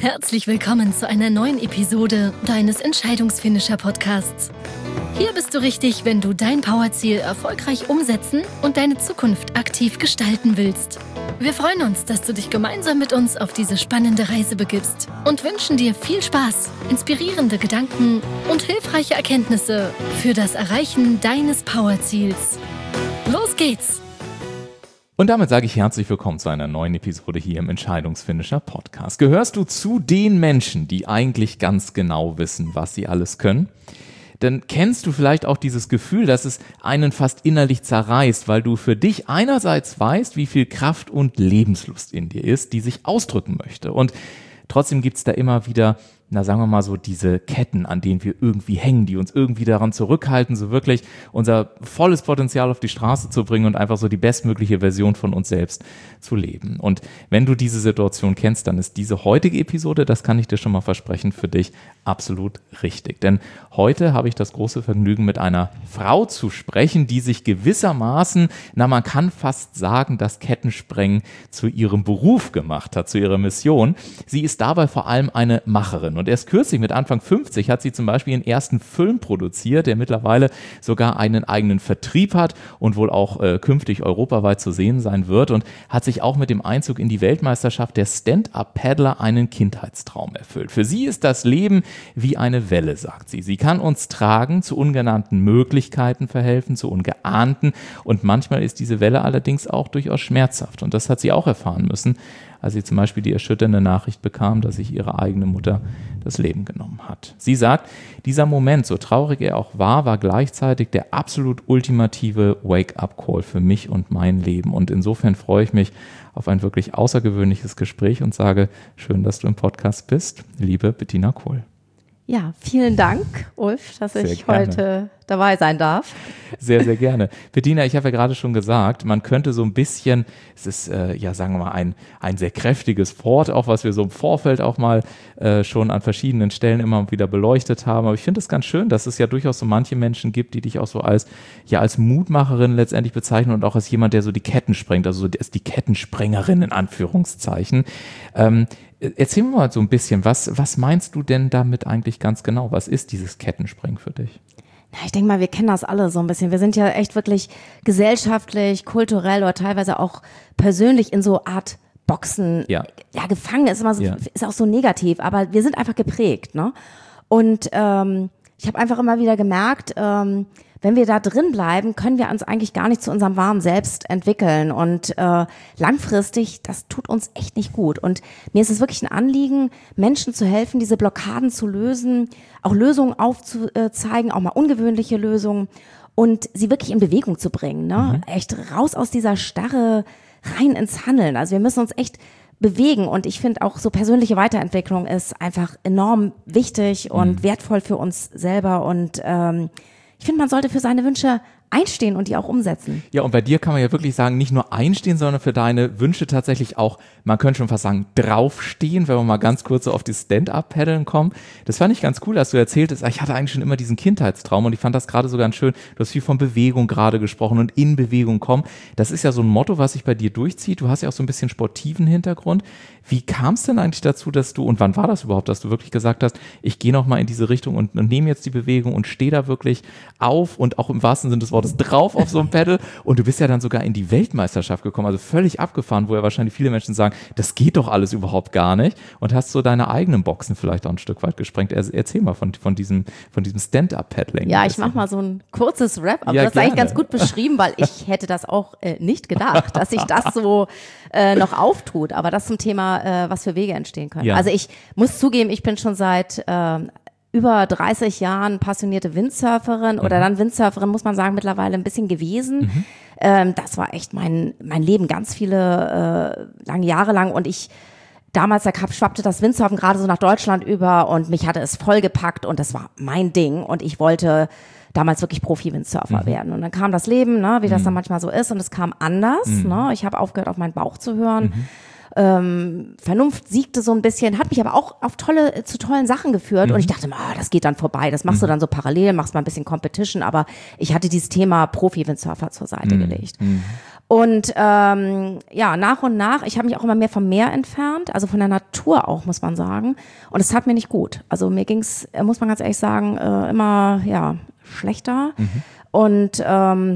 Herzlich willkommen zu einer neuen Episode deines Entscheidungsfinisher-Podcasts. Hier bist du richtig, wenn du dein Powerziel erfolgreich umsetzen und deine Zukunft aktiv gestalten willst. Wir freuen uns, dass du dich gemeinsam mit uns auf diese spannende Reise begibst und wünschen dir viel Spaß, inspirierende Gedanken und hilfreiche Erkenntnisse für das Erreichen deines Powerziels. Los geht's! Und damit sage ich herzlich willkommen zu einer neuen Episode hier im Entscheidungsfinisher Podcast. Gehörst du zu den Menschen, die eigentlich ganz genau wissen, was sie alles können? Dann kennst du vielleicht auch dieses Gefühl, dass es einen fast innerlich zerreißt, weil du für dich einerseits weißt, wie viel Kraft und Lebenslust in dir ist, die sich ausdrücken möchte. Und trotzdem gibt es da immer wieder, sagen wir mal so, diese Ketten, an denen wir irgendwie hängen, die uns irgendwie daran zurückhalten, so wirklich unser volles Potenzial auf die Straße zu bringen und einfach so die bestmögliche Version von uns selbst zu leben. Und wenn du diese Situation kennst, dann ist diese heutige Episode, das kann ich dir schon mal versprechen, für dich absolut richtig. Denn heute habe ich das große Vergnügen, mit einer Frau zu sprechen, die sich gewissermaßen, man kann fast sagen, das Kettensprengen zu ihrem Beruf gemacht hat, zu ihrer Mission. Sie ist dabei vor allem eine Macherin. Und erst kürzlich, mit Anfang 50, hat sie zum Beispiel ihren ersten Film produziert, der mittlerweile sogar einen eigenen Vertrieb hat und wohl auch künftig europaweit zu sehen sein wird, und hat sich auch mit dem Einzug in die Weltmeisterschaft der Stand-Up-Paddler einen Kindheitstraum erfüllt. Für sie ist das Leben wie eine Welle, sagt sie. Sie kann uns tragen, zu ungenannten Möglichkeiten verhelfen, zu ungeahnten, und manchmal ist diese Welle allerdings auch durchaus schmerzhaft. Und das hat sie auch erfahren müssen, als sie zum Beispiel die erschütternde Nachricht bekam, dass sich ihre eigene Mutter das Leben genommen hat. Sie sagt, dieser Moment, so traurig er auch war gleichzeitig der absolut ultimative Wake-up-Call für mich und mein Leben. Und insofern freue ich mich auf ein wirklich außergewöhnliches Gespräch und sage, schön, dass du im Podcast bist, liebe Bettina Kohl. Ja, vielen Dank, Ulf, dass ich heute dabei sein darf. Sehr, sehr gerne. Bettina, ich habe ja gerade schon gesagt, man könnte so ein bisschen, es ist sagen wir mal ein sehr kräftiges Wort, auch was wir so im Vorfeld auch mal schon an verschiedenen Stellen immer wieder beleuchtet haben. Aber ich finde es ganz schön, dass es ja durchaus so manche Menschen gibt, die dich auch so als Mutmacherin letztendlich bezeichnen und auch als jemand, der so die Ketten sprengt, also die Kettensprengerin in Anführungszeichen. Erzähl mir mal so ein bisschen, was meinst du denn damit eigentlich ganz genau? Was ist dieses Kettenspringen für dich? Ich denke mal, wir kennen das alle so ein bisschen. Wir sind ja echt wirklich gesellschaftlich, kulturell oder teilweise auch persönlich in so Art Boxen gefangen. Ist immer so, ist auch so negativ, aber wir sind einfach geprägt, ne? Und ich habe einfach immer wieder gemerkt, wenn wir da drin bleiben, können wir uns eigentlich gar nicht zu unserem wahren Selbst entwickeln. Und langfristig, das tut uns echt nicht gut. Und mir ist es wirklich ein Anliegen, Menschen zu helfen, diese Blockaden zu lösen, auch Lösungen aufzuzeigen, auch mal ungewöhnliche Lösungen, und sie wirklich in Bewegung zu bringen, ne? Echt raus aus dieser Starre, rein ins Handeln. Also wir müssen uns echt bewegen, und ich finde auch so persönliche Weiterentwicklung ist einfach enorm wichtig und wertvoll für uns selber, und ich finde, man sollte für seine Wünsche einstehen und die auch umsetzen. Ja, und bei dir kann man ja wirklich sagen, nicht nur einstehen, sondern für deine Wünsche tatsächlich auch, man könnte schon fast sagen, draufstehen, wenn wir mal ganz kurz so auf die Stand-Up-Paddeln kommen. Das fand ich ganz cool, dass du erzähltest, ich hatte eigentlich schon immer diesen Kindheitstraum, und ich fand das gerade so ganz schön. Du hast viel von Bewegung gerade gesprochen und in Bewegung kommen. Das ist ja so ein Motto, was sich bei dir durchzieht. Du hast ja auch so ein bisschen sportiven Hintergrund. Wie kam es denn eigentlich dazu, und wann war das überhaupt, dass du wirklich gesagt hast, ich gehe nochmal in diese Richtung und nehme jetzt die Bewegung und stehe da wirklich auf und auch im wahrsten Sinne des Wortes drauf auf so einem Paddle, und du bist ja dann sogar in die Weltmeisterschaft gekommen, also völlig abgefahren, wo ja wahrscheinlich viele Menschen sagen, das geht doch alles überhaupt gar nicht, und hast so deine eigenen Boxen vielleicht auch ein Stück weit gesprengt. Erzähl mal von diesem Stand-Up-Paddling. Ja, ich mache mal so ein kurzes Rap, aber das ist eigentlich ganz gut beschrieben, weil ich hätte das auch nicht gedacht, dass sich das so noch auftut, aber das zum Thema, was für Wege entstehen können. Ja. Also ich muss zugeben, ich bin schon seit über 30 Jahren passionierte Windsurferin oder dann Windsurferin, muss man sagen, mittlerweile ein bisschen gewesen. Das war echt mein Leben, ganz viele lange Jahre lang, und damals schwappte das Windsurfen gerade so nach Deutschland über, und mich hatte es vollgepackt, und das war mein Ding, und ich wollte damals wirklich Profi-Windsurfer werden. Und dann kam das Leben, ne, wie das dann manchmal so ist, und es kam anders. Ne? Ich habe aufgehört, auf meinen Bauch zu hören. Vernunft siegte so ein bisschen, hat mich aber auch zu tollen Sachen geführt, und ich dachte, das geht dann vorbei, das machst du dann so parallel, machst mal ein bisschen Competition, aber ich hatte dieses Thema Profi-Windsurfer zur Seite gelegt. Und nach und nach, ich habe mich auch immer mehr vom Meer entfernt, also von der Natur auch, muss man sagen. Und es tat mir nicht gut. Also mir ging's, muss man ganz ehrlich sagen, immer schlechter. Und dann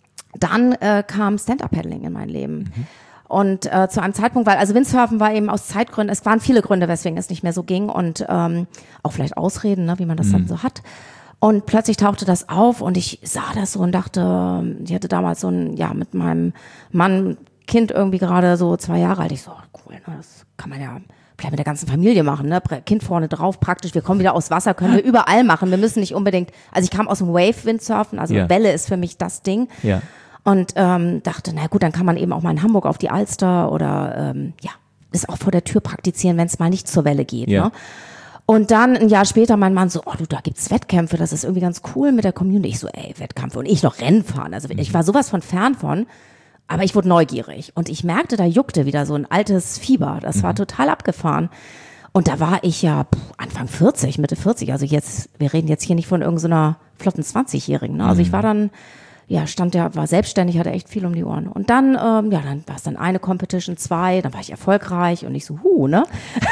kam Stand-Up-Paddling in mein Leben. Und zu einem Zeitpunkt, weil also Windsurfen war eben aus Zeitgründen, es waren viele Gründe, weswegen es nicht mehr so ging und auch vielleicht Ausreden, ne, wie man das dann so hat. Und plötzlich tauchte das auf und ich sah das so und dachte, ich hatte damals so mit meinem Mann, Kind irgendwie gerade so 2 Jahre alt. Ich so, cool, ne, das kann man ja vielleicht mit der ganzen Familie machen, ne? Kind vorne drauf, praktisch, wir kommen wieder aus Wasser, können wir überall machen. Wir müssen nicht unbedingt, also ich kam aus dem Wave-Windsurfen, also Welle ist für mich das Ding. Ja. Und dachte, na gut, dann kann man eben auch mal in Hamburg auf die Alster oder das auch vor der Tür praktizieren, wenn es mal nicht zur Welle geht. Ne? Und dann ein Jahr später mein Mann so, da gibt's Wettkämpfe, das ist irgendwie ganz cool mit der Community. Ich so, Wettkämpfe und ich noch Rennen fahren. Also ich war sowas von fern von, aber ich wurde neugierig und ich merkte, da juckte wieder so ein altes Fieber. Das war total abgefahren. Und da war ich ja Anfang 40, Mitte 40. Also wir reden jetzt hier nicht von irgendeiner flotten 20-Jährigen. Ne? Also ich war dann war selbstständig, hatte echt viel um die Ohren. Und dann, dann war es dann eine Competition, 2, dann war ich erfolgreich und ich so, ne?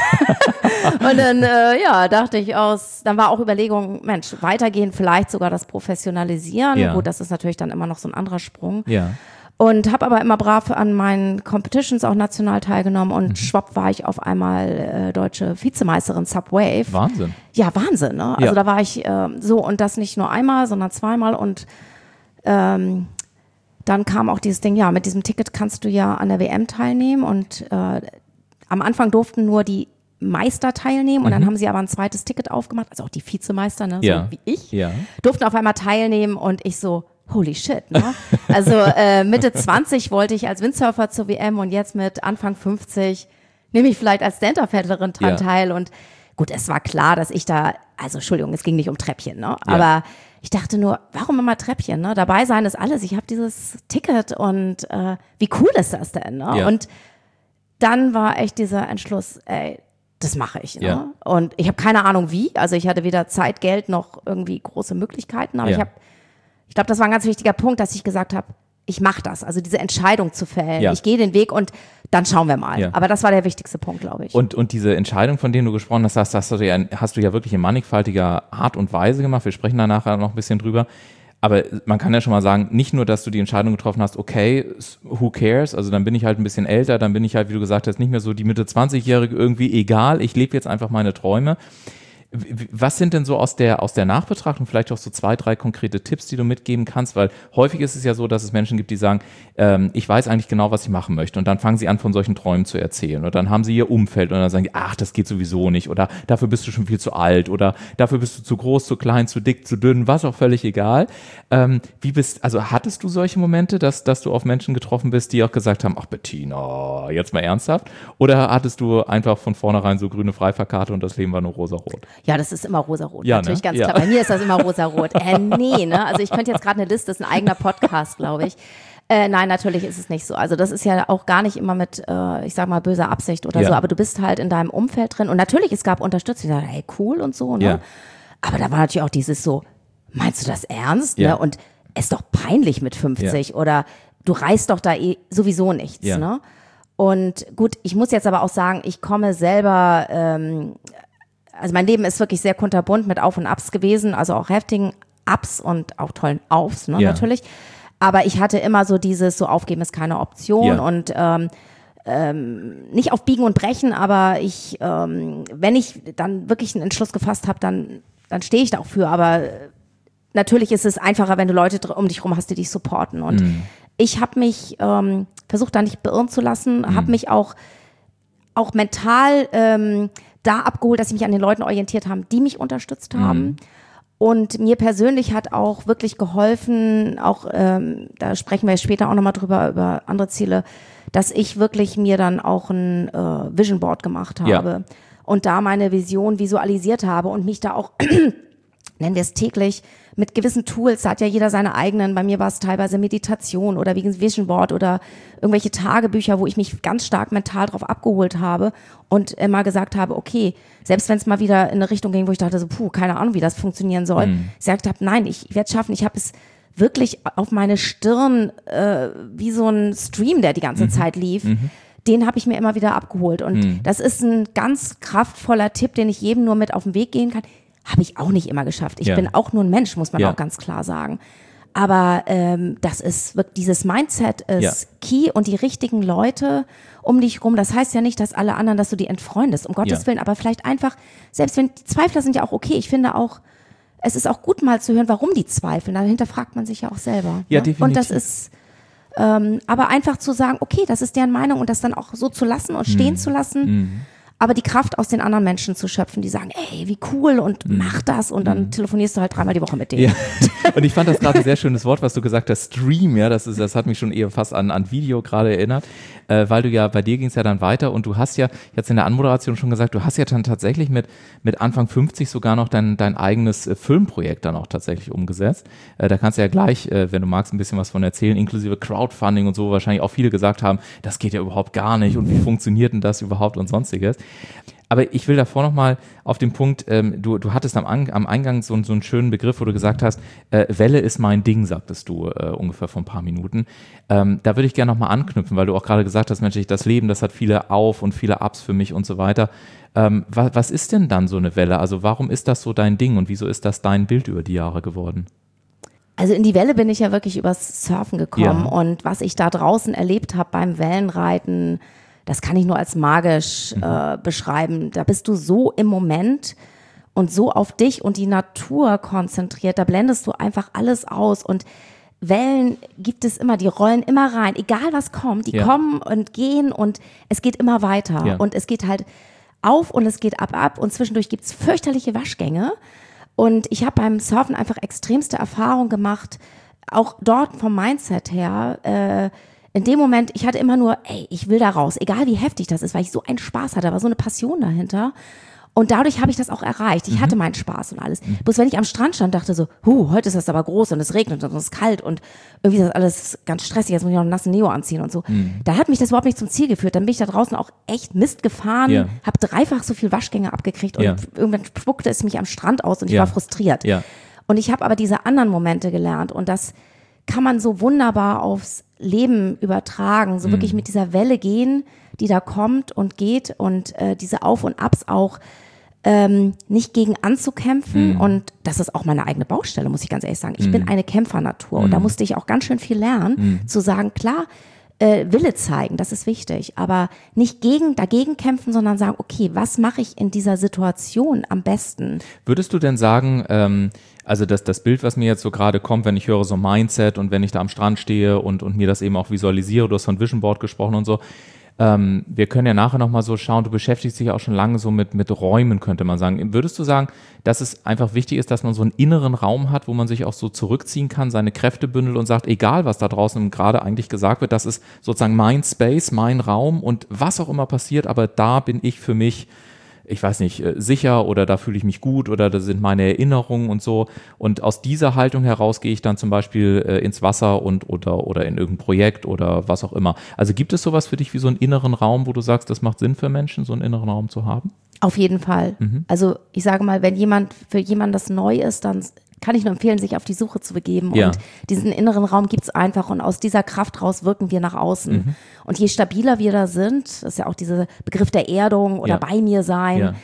Und dann, dachte ich dann war auch Überlegung, Mensch, weitergehen, vielleicht sogar das Professionalisieren. Ja. Gut, das ist natürlich dann immer noch so ein anderer Sprung. Ja. Und habe aber immer brav an meinen Competitions auch national teilgenommen und schwupp war ich auf einmal deutsche Vizemeisterin Subwave. Wahnsinn. Ja, Wahnsinn, ne? Also da war ich und das nicht nur einmal, sondern zweimal und dann kam auch dieses Ding, mit diesem Ticket kannst du ja an der WM teilnehmen und am Anfang durften nur die Meister teilnehmen und dann haben sie aber ein zweites Ticket aufgemacht, also auch die Vizemeister, ne, so wie ich, durften auf einmal teilnehmen und ich so, holy shit, ne? Also Mitte 20 wollte ich als Windsurfer zur WM und jetzt mit Anfang 50 nehme ich vielleicht als Stand-Up-Paddlerin dran teil und gut, es war klar, dass ich da, also Entschuldigung, es ging nicht um Treppchen, ne? Aber ich dachte nur, warum immer Treppchen, ne? Dabei sein ist alles. Ich habe dieses Ticket und wie cool ist das denn, ne? Ja. Und dann war echt dieser Entschluss, das mache ich, ne? Ja. Und ich habe keine Ahnung wie. Also ich hatte weder Zeit, Geld noch irgendwie große Möglichkeiten. Aber ich glaube, das war ein ganz wichtiger Punkt, dass ich gesagt habe, ich mache das, also diese Entscheidung zu fällen. Ja. Ich gehe den Weg und dann schauen wir mal. Ja. Aber das war der wichtigste Punkt, glaube ich. Und diese Entscheidung, von der du gesprochen hast, hast du ja wirklich in mannigfaltiger Art und Weise gemacht. Wir sprechen da nachher noch ein bisschen drüber. Aber man kann ja schon mal sagen, nicht nur, dass du die Entscheidung getroffen hast, okay, who cares? Also dann bin ich halt ein bisschen älter, dann bin ich halt, wie du gesagt hast, nicht mehr so die Mitte 20-Jährige irgendwie egal. Ich lebe jetzt einfach meine Träume. Was sind denn so aus der Nachbetrachtung vielleicht auch so 2, 3 konkrete Tipps, die du mitgeben kannst? Weil häufig ist es ja so, dass es Menschen gibt, die sagen, ich weiß eigentlich genau, was ich machen möchte. Und dann fangen sie an, von solchen Träumen zu erzählen. Und dann haben sie ihr Umfeld und dann sagen die, ach, das geht sowieso nicht. Oder dafür bist du schon viel zu alt. Oder dafür bist du zu groß, zu klein, zu dick, zu dünn, was auch völlig egal. Hattest du solche Momente, dass du auf Menschen getroffen bist, die auch gesagt haben, ach Bettina, jetzt mal ernsthaft? Oder hattest du einfach von vornherein so grüne Freifahrkarte und das Leben war nur rosarot? Ja, das ist immer rosarot, natürlich, ganz klar. Bei mir ist das immer rosarot. Nee, ne? Also ich könnte jetzt gerade eine Liste, das ist ein eigener Podcast, glaube ich. Nein, natürlich ist es nicht so. Also das ist ja auch gar nicht immer mit, ich sag mal, böser Absicht oder so, aber du bist halt in deinem Umfeld drin und natürlich, es gab Unterstützung, die sagen, hey, cool und so, ne? Ja. Aber da war natürlich auch dieses so, meinst du das ernst? Ja. Ne? Und es ist doch peinlich mit 50 oder du reißt doch da sowieso nichts, ne? Und gut, ich muss jetzt aber auch sagen, ich komme selber, also mein Leben ist wirklich sehr kunterbunt mit Auf und Abs gewesen, also auch heftigen Ups und auch tollen Aufs, ne, natürlich. Aber ich hatte immer so dieses, so aufgeben ist keine Option und nicht auf Biegen und Brechen, aber wenn ich dann wirklich einen Entschluss gefasst habe, dann stehe ich da auch für. Aber natürlich ist es einfacher, wenn du Leute um dich rum hast, die dich supporten. Und ich habe mich versucht, da nicht beirren zu lassen, habe mich auch mental da abgeholt, dass ich mich an den Leuten orientiert habe, die mich unterstützt haben. Und mir persönlich hat auch wirklich geholfen, auch da sprechen wir später auch nochmal drüber, über andere Ziele, dass ich wirklich mir dann auch ein Vision Board gemacht habe und da meine Vision visualisiert habe und mich da auch, nennen wir es täglich, mit gewissen Tools, da hat ja jeder seine eigenen, bei mir war es teilweise Meditation oder wie ein Vision Board oder irgendwelche Tagebücher, wo ich mich ganz stark mental drauf abgeholt habe und immer gesagt habe, okay, selbst wenn es mal wieder in eine Richtung ging, wo ich dachte so, keine Ahnung, wie das funktionieren soll, ich gesagt habe, nein, ich werde es schaffen, ich habe es wirklich auf meine Stirn wie so ein Stream, der die ganze Zeit lief. Den habe ich mir immer wieder abgeholt. Und das ist ein ganz kraftvoller Tipp, den ich jedem nur mit auf den Weg gehen kann. Habe ich auch nicht immer geschafft. Ich bin auch nur ein Mensch, muss man auch ganz klar sagen. Aber das ist wirklich, dieses Mindset ist key und die richtigen Leute um dich rum. Das heißt ja nicht, dass alle anderen, dass du die entfreundest, um Gottes Willen, aber vielleicht einfach, selbst wenn die Zweifler sind ja auch okay. Ich finde auch, es ist auch gut mal zu hören, warum die zweifeln. Dahinter fragt man sich ja auch selber. Ja, definitiv. Und das ist, aber einfach zu sagen, okay, das ist deren Meinung und das dann auch so zu lassen und stehen zu lassen. Aber die Kraft aus den anderen Menschen zu schöpfen, die sagen, ey, wie cool und mach das und dann telefonierst du halt 3-mal die Woche mit denen. Ja. Und ich fand das gerade ein sehr schönes Wort, was du gesagt hast, Stream, ja, das hat mich schon eher fast an Video gerade erinnert, weil du ja, bei dir ging es ja dann weiter und du hast ja jetzt in der Anmoderation schon gesagt, du hast ja dann tatsächlich mit Anfang 50 sogar noch dein eigenes Filmprojekt dann auch tatsächlich umgesetzt. Da kannst du ja gleich, wenn du magst, ein bisschen was von erzählen, inklusive Crowdfunding und so, wahrscheinlich auch viele gesagt haben, das geht ja überhaupt gar nicht und wie funktioniert denn das überhaupt und sonstiges. Aber ich will davor nochmal auf den Punkt, du hattest am Eingang so einen schönen Begriff, wo du gesagt hast, Welle ist mein Ding, sagtest du ungefähr vor ein paar Minuten. Da würde ich gerne nochmal anknüpfen, weil du auch gerade gesagt hast, Mensch, das Leben, das hat viele Auf- und viele Ups für mich und so weiter. Was ist denn dann so eine Welle? Also warum ist das so dein Ding und wieso ist das dein Bild über die Jahre geworden? Also in die Welle bin ich ja wirklich übers Surfen gekommen und was ich da draußen erlebt habe beim Wellenreiten, das kann ich nur als magisch beschreiben. Da bist du so im Moment und so auf dich und die Natur konzentriert. Da blendest du einfach alles aus und Wellen gibt es immer, die rollen immer rein. Egal was kommt, die kommen und gehen und es geht immer weiter. Ja. Und es geht halt auf und es geht ab und zwischendurch gibt es fürchterliche Waschgänge. Und ich habe beim Surfen einfach extremste Erfahrungen gemacht, auch dort vom Mindset her, in dem Moment, ich hatte immer nur, ey, ich will da raus, egal wie heftig das ist, weil ich so einen Spaß hatte, da war so eine Passion dahinter. Und dadurch habe ich das auch erreicht. Ich hatte meinen Spaß und alles. Bloß wenn ich am Strand stand, dachte so, heute ist das aber groß und es regnet und es ist kalt und irgendwie ist das alles ganz stressig, jetzt muss ich noch einen nassen Neo anziehen und so. Da hat mich das überhaupt nicht zum Ziel geführt. Dann bin ich da draußen auch echt Mist gefahren, habe 3-fach so viel Waschgänge abgekriegt und irgendwann spuckte es mich am Strand aus und ich war frustriert. Ja. Und ich habe aber diese anderen Momente gelernt und das kann man so wunderbar aufs Leben übertragen, so wirklich mit dieser Welle gehen, die da kommt und geht und diese Auf und Abs auch nicht gegen anzukämpfen und das ist auch meine eigene Baustelle, muss ich ganz ehrlich sagen. Ich bin eine Kämpfernatur und da musste ich auch ganz schön viel lernen, zu sagen, klar, Wille zeigen, das ist wichtig, aber nicht dagegen kämpfen, sondern sagen, okay, was mache ich in dieser Situation am besten? Würdest du denn sagen, also das Bild, was mir jetzt so gerade kommt, wenn ich höre so Mindset und wenn ich da am Strand stehe und mir das eben auch visualisiere, du hast von Vision Board gesprochen und so, wir können ja nachher nochmal so schauen, du beschäftigst dich auch schon lange so mit Räumen, könnte man sagen. Würdest du sagen, dass es einfach wichtig ist, dass man so einen inneren Raum hat, wo man sich auch so zurückziehen kann, seine Kräfte bündelt und sagt, egal was da draußen gerade eigentlich gesagt wird, das ist sozusagen mein Space, mein Raum und was auch immer passiert, aber da bin ich für mich, ich weiß nicht, sicher oder da fühle ich mich gut oder das sind meine Erinnerungen und so. Und aus dieser Haltung heraus gehe ich dann zum Beispiel ins Wasser oder in irgendein Projekt oder was auch immer. Also gibt es sowas für dich wie so einen inneren Raum, wo du sagst, das macht Sinn für Menschen, so einen inneren Raum zu haben? Auf jeden Fall. Also ich sage mal, wenn für jemanden das neu ist, dann kann ich nur empfehlen, sich auf die Suche zu begeben. Und diesen inneren Raum gibt's einfach und aus dieser Kraft raus wirken wir nach außen. Und je stabiler wir da sind, das ist ja auch dieser Begriff der Erdung oder bei mir sein,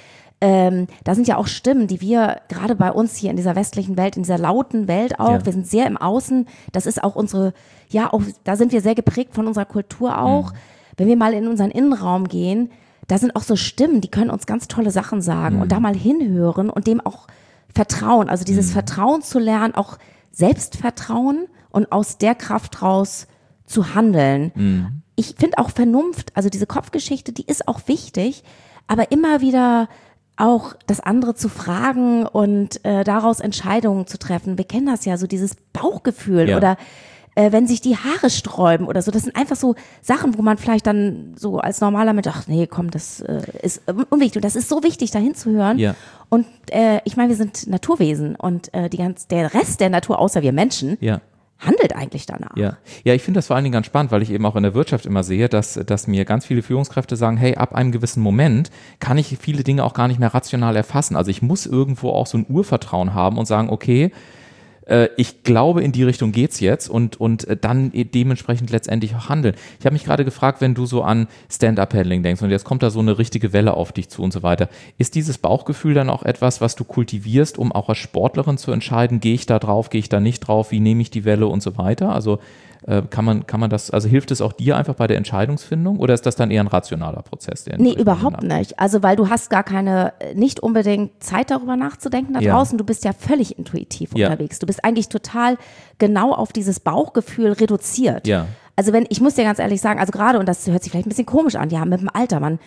da sind ja auch Stimmen, die wir gerade bei uns hier in dieser westlichen Welt, in dieser lauten Welt auch, wir sind sehr im Außen, das ist auch unsere, auch da sind wir sehr geprägt von unserer Kultur auch. Wenn wir mal in unseren Innenraum gehen, da sind auch so Stimmen, die können uns ganz tolle Sachen sagen und da mal hinhören und dem auch Vertrauen, also dieses Vertrauen zu lernen, auch Selbstvertrauen und aus der Kraft raus zu handeln. Ich finde auch Vernunft, also diese Kopfgeschichte, die ist auch wichtig, aber immer wieder auch das andere zu fragen und daraus Entscheidungen zu treffen. Wir kennen das ja, so dieses Bauchgefühl oder wenn sich die Haare sträuben oder so, das sind einfach so Sachen, wo man vielleicht dann so als normaler Mensch, ach nee, komm, das ist unwichtig. Und das ist so wichtig, da hinzuhören. Ja. Und ich meine, wir sind Naturwesen und der Rest der Natur, außer wir Menschen, handelt eigentlich danach. Ja, ich finde das vor allen Dingen ganz spannend, weil ich eben auch in der Wirtschaft immer sehe, dass mir ganz viele Führungskräfte sagen, hey, ab einem gewissen Moment kann ich viele Dinge auch gar nicht mehr rational erfassen. Also ich muss irgendwo auch so ein Urvertrauen haben und sagen, okay, ich glaube, in die Richtung geht's jetzt und dann dementsprechend letztendlich auch handeln. Ich habe mich gerade gefragt, wenn du so an Stand-Up-Paddling denkst und jetzt kommt da so eine richtige Welle auf dich zu und so weiter, ist dieses Bauchgefühl dann auch etwas, was du kultivierst, um auch als Sportlerin zu entscheiden, gehe ich da drauf, gehe ich da nicht drauf, wie nehme ich die Welle und so weiter? Also kann man das, also hilft es auch dir einfach bei der Entscheidungsfindung oder ist das dann eher ein rationaler Prozess? Nee, überhaupt nicht. Also weil du hast nicht unbedingt Zeit darüber nachzudenken da draußen, du bist ja völlig intuitiv unterwegs. Du bist eigentlich total genau auf dieses Bauchgefühl reduziert. Ja. Also ich muss dir ganz ehrlich sagen, also gerade, und das hört sich vielleicht ein bisschen komisch an, ja, mit dem Alter, man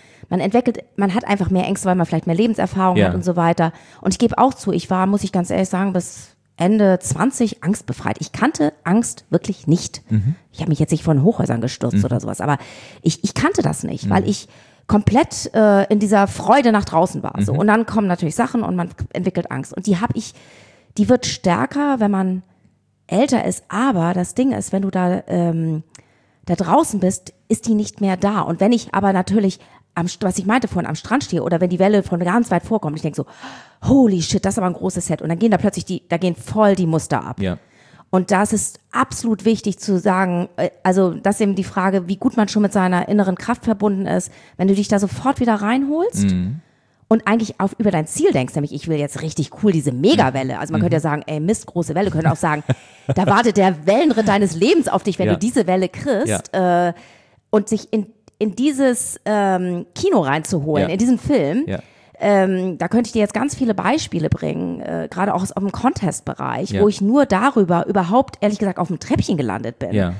hat einfach mehr Ängste, weil man vielleicht mehr Lebenserfahrung hat und so weiter. Und ich gebe auch zu, muss ich ganz ehrlich sagen, bis Ende 20 angstbefreit. Ich kannte Angst wirklich nicht. Ich habe mich jetzt nicht von Hochhäusern gestürzt oder sowas, aber ich kannte das nicht, weil ich komplett in dieser Freude nach draußen war. So. Und dann kommen natürlich Sachen und man entwickelt Angst. Und die wird stärker, wenn man älter ist. Aber das Ding ist, wenn du da draußen bist, ist die nicht mehr da. Und wenn ich aber natürlich was ich meinte vorhin, am Strand stehe oder wenn die Welle von ganz weit vorkommt, ich denke so, holy shit, das ist aber ein großes Set. Und dann gehen da plötzlich da gehen voll die Muster ab. Ja. Und das ist absolut wichtig zu sagen, also das ist eben die Frage, wie gut man schon mit seiner inneren Kraft verbunden ist, wenn du dich da sofort wieder reinholst und eigentlich über dein Ziel denkst, nämlich ich will jetzt richtig cool diese Megawelle. Also man könnte ja sagen, ey Mist, große Welle, könnte auch sagen, da wartet der Wellenritt deines Lebens auf dich, wenn du diese Welle kriegst und sich in dieses Kino reinzuholen, in diesen Film. Ja. Da könnte ich dir jetzt ganz viele Beispiele bringen, gerade auch aus dem Contest-Bereich, wo ich nur darüber überhaupt, ehrlich gesagt, auf dem Treppchen gelandet bin. Ja.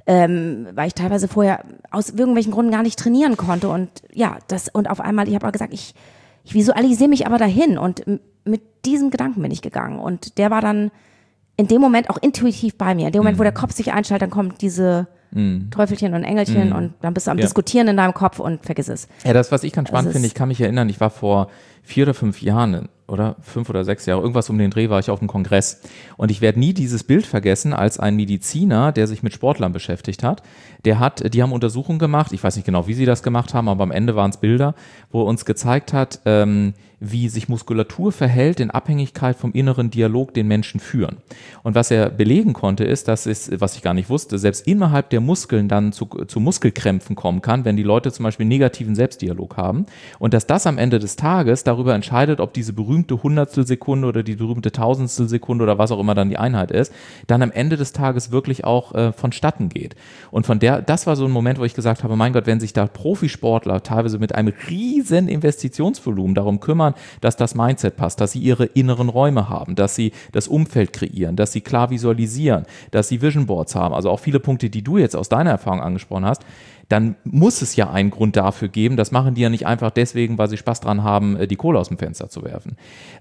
Weil ich teilweise vorher aus irgendwelchen Gründen gar nicht trainieren konnte und und auf einmal, ich habe auch gesagt, ich visualisiere mich aber dahin und mit diesem Gedanken bin ich gegangen und der war dann in dem Moment auch intuitiv bei mir. In dem Moment, wo der Kopf sich einschaltet, dann kommt diese Teufelchen und Engelchen und dann bist du am Diskutieren in deinem Kopf und vergiss es. Ja, das, was ich ganz spannend finde, ich kann mich erinnern, ich war vor 4 oder 5 Jahren oder 5 oder 6 Jahre, irgendwas um den Dreh war ich auf einem Kongress und ich werde nie dieses Bild vergessen, als ein Mediziner, der sich mit Sportlern beschäftigt hat, die haben Untersuchungen gemacht, ich weiß nicht genau, wie sie das gemacht haben, aber am Ende waren es Bilder, wo er uns gezeigt hat, wie sich Muskulatur verhält in Abhängigkeit vom inneren Dialog, den Menschen führen. Und was er belegen konnte, ist, dass es, was ich gar nicht wusste, selbst innerhalb der Muskeln dann zu Muskelkrämpfen kommen kann, wenn die Leute zum Beispiel negativen Selbstdialog haben und dass das am Ende des Tages darüber entscheidet, ob diese berühmte Hundertstelsekunde oder die berühmte Tausendstelsekunde oder was auch immer dann die Einheit ist, dann am Ende des Tages wirklich auch vonstatten geht. Und das war so ein Moment, wo ich gesagt habe, mein Gott, wenn sich da Profisportler teilweise mit einem riesen Investitionsvolumen darum kümmern, dass das Mindset passt, dass sie ihre inneren Räume haben, dass sie das Umfeld kreieren, dass sie klar visualisieren, dass sie Vision Boards haben, also auch viele Punkte, die du jetzt aus deiner Erfahrung angesprochen hast, dann muss es ja einen Grund dafür geben. Das machen die ja nicht einfach deswegen, weil sie Spaß dran haben, die Kohle aus dem Fenster zu werfen.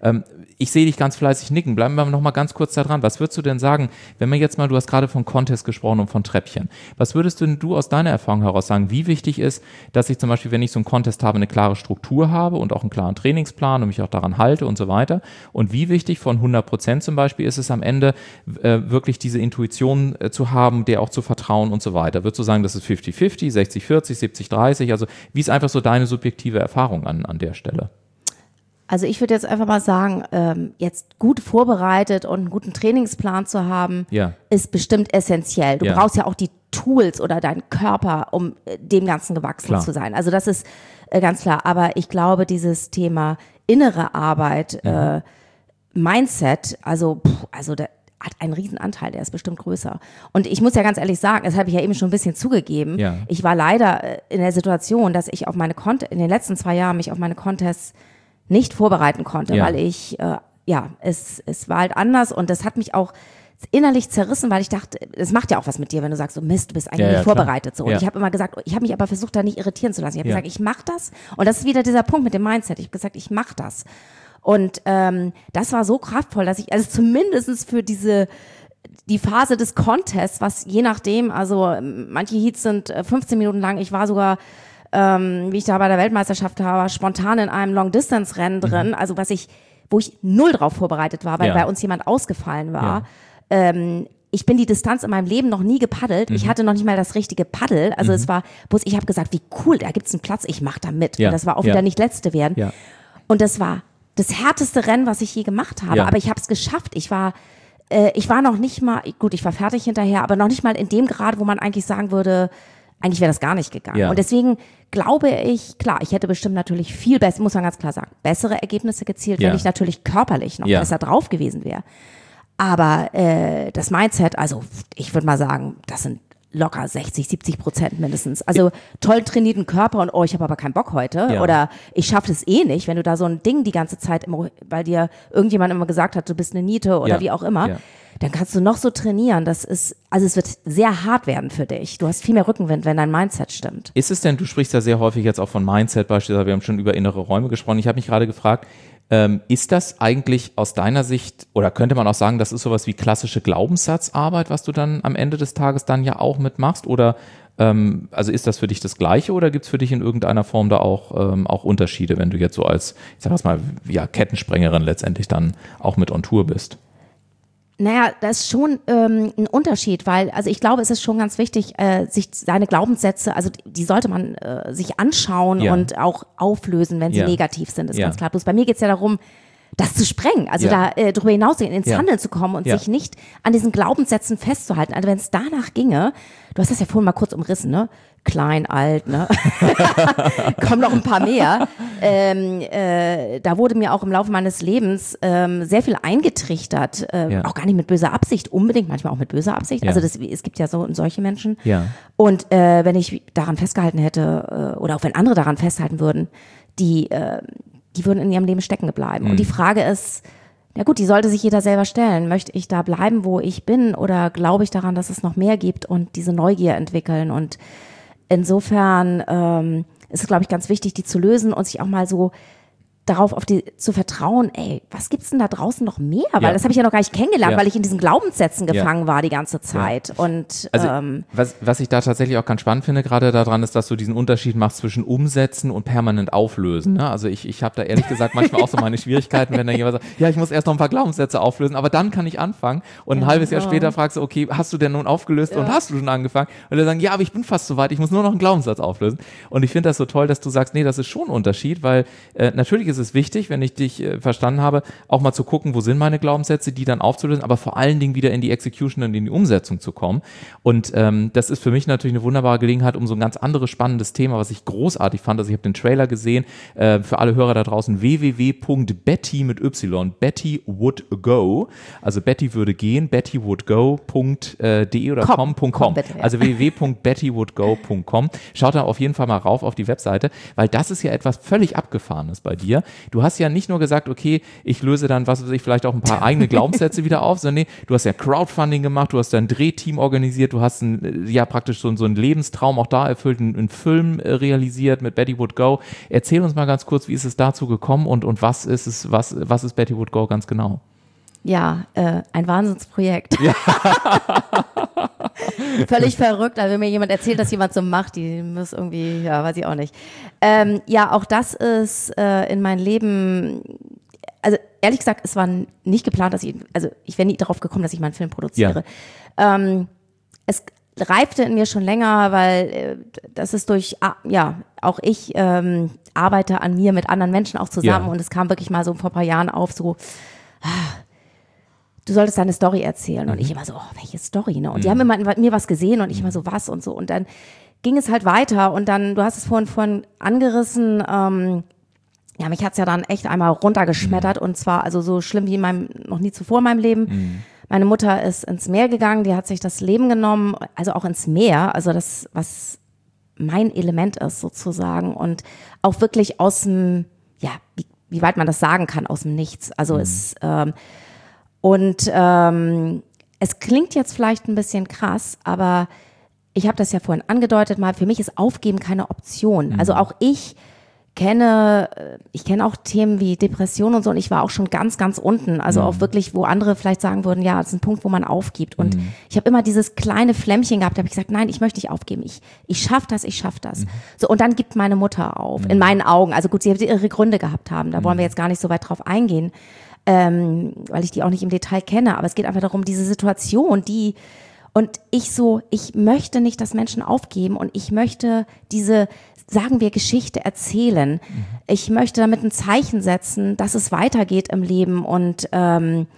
Ich sehe dich ganz fleißig nicken. Bleiben wir noch mal ganz kurz da dran. Was würdest du denn sagen, wenn wir jetzt mal, du hast gerade von Contest gesprochen und von Treppchen. Was würdest du aus deiner Erfahrung heraus sagen, wie wichtig ist, dass ich zum Beispiel, wenn ich so einen Contest habe, eine klare Struktur habe und auch einen klaren Trainingsplan und mich auch daran halte und so weiter? Und wie wichtig von 100% zum Beispiel ist es am Ende, wirklich diese Intuition zu haben, der auch zu vertrauen und so weiter? Würdest du sagen, das ist 50-50? 60-40, 70-30, also wie ist einfach so deine subjektive Erfahrung an der Stelle? Also ich würde jetzt einfach mal sagen, jetzt gut vorbereitet und einen guten Trainingsplan zu haben, ist bestimmt essentiell. Du brauchst ja auch die Tools oder deinen Körper, um dem Ganzen gewachsen zu sein. Also das ist ganz klar. Aber ich glaube, dieses innere Arbeit, Mindset, also da hat einen riesen Anteil, der ist bestimmt größer. Und ich muss ja ganz ehrlich sagen, das habe ich ja eben schon ein bisschen zugegeben, ich war leider in der Situation, dass ich in den letzten 2 Jahren mich auf meine Contests nicht vorbereiten konnte, weil ich, es war halt anders und das hat mich auch innerlich zerrissen, weil ich dachte, es macht ja auch was mit dir, wenn du sagst, so Mist, du bist eigentlich nicht vorbereitet. So. Und ich habe immer gesagt, ich habe mich aber versucht, da nicht irritieren zu lassen. Ich habe gesagt, ich mache das. Und das ist wieder dieser Punkt mit dem Mindset. Ich habe gesagt, ich mache das. Und das war so kraftvoll, dass ich, also zumindest für die Phase des Contests, was je nachdem, also manche Heats sind 15 Minuten lang, ich war sogar, wie ich da bei der Weltmeisterschaft war, spontan in einem Long-Distance-Rennen drin, also wo ich 0 drauf vorbereitet war, weil bei uns jemand ausgefallen war. Ich bin die Distanz in meinem Leben noch nie gepaddelt. Ich hatte noch nicht mal das richtige Paddel. Also es war, ich habe gesagt, wie cool, da gibt's einen Platz, ich mache da mit. Und das war auch wieder nicht Letzte werden. Und das war das härteste Rennen, was ich je gemacht habe. Aber ich habe es geschafft. Ich war ich war noch nicht mal, gut, ich war fertig hinterher, aber noch nicht mal in dem Grad, wo man eigentlich sagen würde, eigentlich wäre das gar nicht gegangen. Ja. Und deswegen glaube ich, klar, ich hätte bestimmt natürlich viel besser, muss man ganz klar sagen, bessere Ergebnisse gezielt, wenn ich natürlich körperlich noch besser drauf gewesen wäre. Aber das Mindset, also ich würde mal sagen, das sind locker 60-70% mindestens. Also toll trainierten Körper und ich habe aber keinen Bock heute oder ich schaffe es eh nicht, wenn du da so ein Ding die ganze Zeit, immer, weil dir irgendjemand immer gesagt hat, du bist eine Niete oder wie auch immer, dann kannst du noch so trainieren. Das ist, also es wird sehr hart werden für dich. Du hast viel mehr Rückenwind, wenn dein Mindset stimmt. Ist es denn, du sprichst ja sehr häufig jetzt auch von Mindset beispielsweise, wir haben schon über innere Räume gesprochen. Ich habe mich gerade gefragt, ist das eigentlich aus deiner Sicht, oder könnte man auch sagen, das ist sowas wie klassische Glaubenssatzarbeit, was du dann am Ende des Tages dann ja auch mitmachst? Oder also ist das für dich das Gleiche oder gibt es für dich in irgendeiner Form da auch Unterschiede, wenn du jetzt so als, ich sag mal, Kettensprengerin letztendlich dann auch mit on Tour bist? Naja, das ist schon ein Unterschied, weil, also ich glaube, es ist schon ganz wichtig, sich seine Glaubenssätze, also die sollte man sich anschauen und auch auflösen, wenn sie negativ sind, ist ganz klar. Bloß bei mir geht es ja darum, das zu sprengen, also da darüber hinaus ins Handeln zu kommen und sich nicht an diesen Glaubenssätzen festzuhalten. Also wenn es danach ginge, du hast das ja vorhin mal kurz umrissen, ne? Klein, alt, ne? Kommen noch ein paar mehr. Da wurde mir auch im Laufe meines Lebens sehr viel eingetrichtert, auch gar nicht mit böser Absicht, unbedingt, manchmal auch mit böser Absicht. Also es gibt ja solche Menschen. Und wenn ich daran festgehalten hätte, oder auch wenn andere daran festhalten würden, die würden in ihrem Leben stecken bleiben. Und die Frage ist, ja gut, die sollte sich jeder selber stellen. Möchte ich da bleiben, wo ich bin, oder glaube ich daran, dass es noch mehr gibt und diese Neugier entwickeln? Und insofern ist es, glaube ich, ganz wichtig, die zu lösen und sich auch mal so darauf zu vertrauen, was gibt's denn da draußen noch mehr? Weil das habe ich ja noch gar nicht kennengelernt, weil ich in diesen Glaubenssätzen gefangen war die ganze Zeit. Und also, was ich da tatsächlich auch ganz spannend finde gerade daran, ist, dass du diesen Unterschied machst zwischen umsetzen und permanent auflösen. Ne? Also ich habe da ehrlich gesagt manchmal auch so meine Schwierigkeiten, wenn da jemand sagt, ich muss erst noch ein paar Glaubenssätze auflösen, aber dann kann ich anfangen. Und ein halbes Jahr später fragst du, okay, hast du denn nun aufgelöst und hast du schon angefangen? Und dann sagen, aber ich bin fast so weit, ich muss nur noch einen Glaubenssatz auflösen. Und ich finde das so toll, dass du sagst, nee, das ist schon ein Unterschied, weil natürlich ist es wichtig, wenn ich dich verstanden habe, auch mal zu gucken, wo sind meine Glaubenssätze, die dann aufzulösen, aber vor allen Dingen wieder in die Execution und in die Umsetzung zu kommen. Und das ist für mich natürlich eine wunderbare Gelegenheit, um so ein ganz anderes spannendes Thema, was ich großartig fand, also ich habe den Trailer gesehen, für alle Hörer da draußen, www.betty mit Y, Betty would go, also Betty würde gehen, bettywoodgo.de oder com. Also www.bettywoodgo.com. Schaut da auf jeden Fall mal rauf auf die Webseite, weil das ist ja etwas völlig Abgefahrenes bei dir. Du hast ja nicht nur gesagt, okay, ich löse dann, was weiß ich, vielleicht auch ein paar eigene Glaubenssätze wieder auf, sondern nee, du hast ja Crowdfunding gemacht, du hast ein Drehteam organisiert, du hast praktisch so einen Lebenstraum auch da erfüllt, einen Film realisiert mit Betty Would Go. Erzähl uns mal ganz kurz, wie ist es dazu gekommen und was ist Betty Would Go ganz genau? Ja, ein Wahnsinnsprojekt. Ja. Völlig verrückt, also wenn mir jemand erzählt, dass jemand so macht, die muss irgendwie, weiß ich auch nicht. Auch das ist in mein Leben, also ehrlich gesagt, es war nicht geplant, dass ich wäre nie darauf gekommen, dass ich mal einen Film produziere. Es reifte in mir schon länger, weil das ist auch ich arbeite an mir mit anderen Menschen auch zusammen und es kam wirklich mal so vor ein paar Jahren auf, so, du solltest deine Story erzählen. Und ich immer so, welche Story, ne? Und die haben immer mir was gesehen und ich immer so, was und so. Und dann ging es halt weiter und dann, du hast es vorhin angerissen, mich hat's ja dann echt einmal runtergeschmettert und zwar also so schlimm wie noch nie zuvor in meinem Leben. Meine Mutter ist ins Meer gegangen, die hat sich das Leben genommen, also auch ins Meer, also das, was mein Element ist sozusagen und auch wirklich aus dem, wie weit man das sagen kann, aus dem Nichts. Also es klingt jetzt vielleicht ein bisschen krass, aber ich habe das ja vorhin angedeutet mal, für mich ist Aufgeben keine Option. Also auch ich kenne auch Themen wie Depression und so und ich war auch schon ganz, ganz unten. Also auch wirklich, wo andere vielleicht sagen würden, ja, das ist ein Punkt, wo man aufgibt. Und ich habe immer dieses kleine Flämmchen gehabt, da habe ich gesagt, nein, ich möchte nicht aufgeben. Ich schaffe das. So, und dann gibt meine Mutter auf, in meinen Augen. Also gut, sie hat ihre Gründe gehabt haben, da wollen wir jetzt gar nicht so weit drauf eingehen. Weil ich die auch nicht im Detail kenne, aber es geht einfach darum, diese Situation, und ich möchte nicht, dass Menschen aufgeben und ich möchte diese, sagen wir, Geschichte erzählen. Ich möchte damit ein Zeichen setzen, dass es weitergeht im Leben und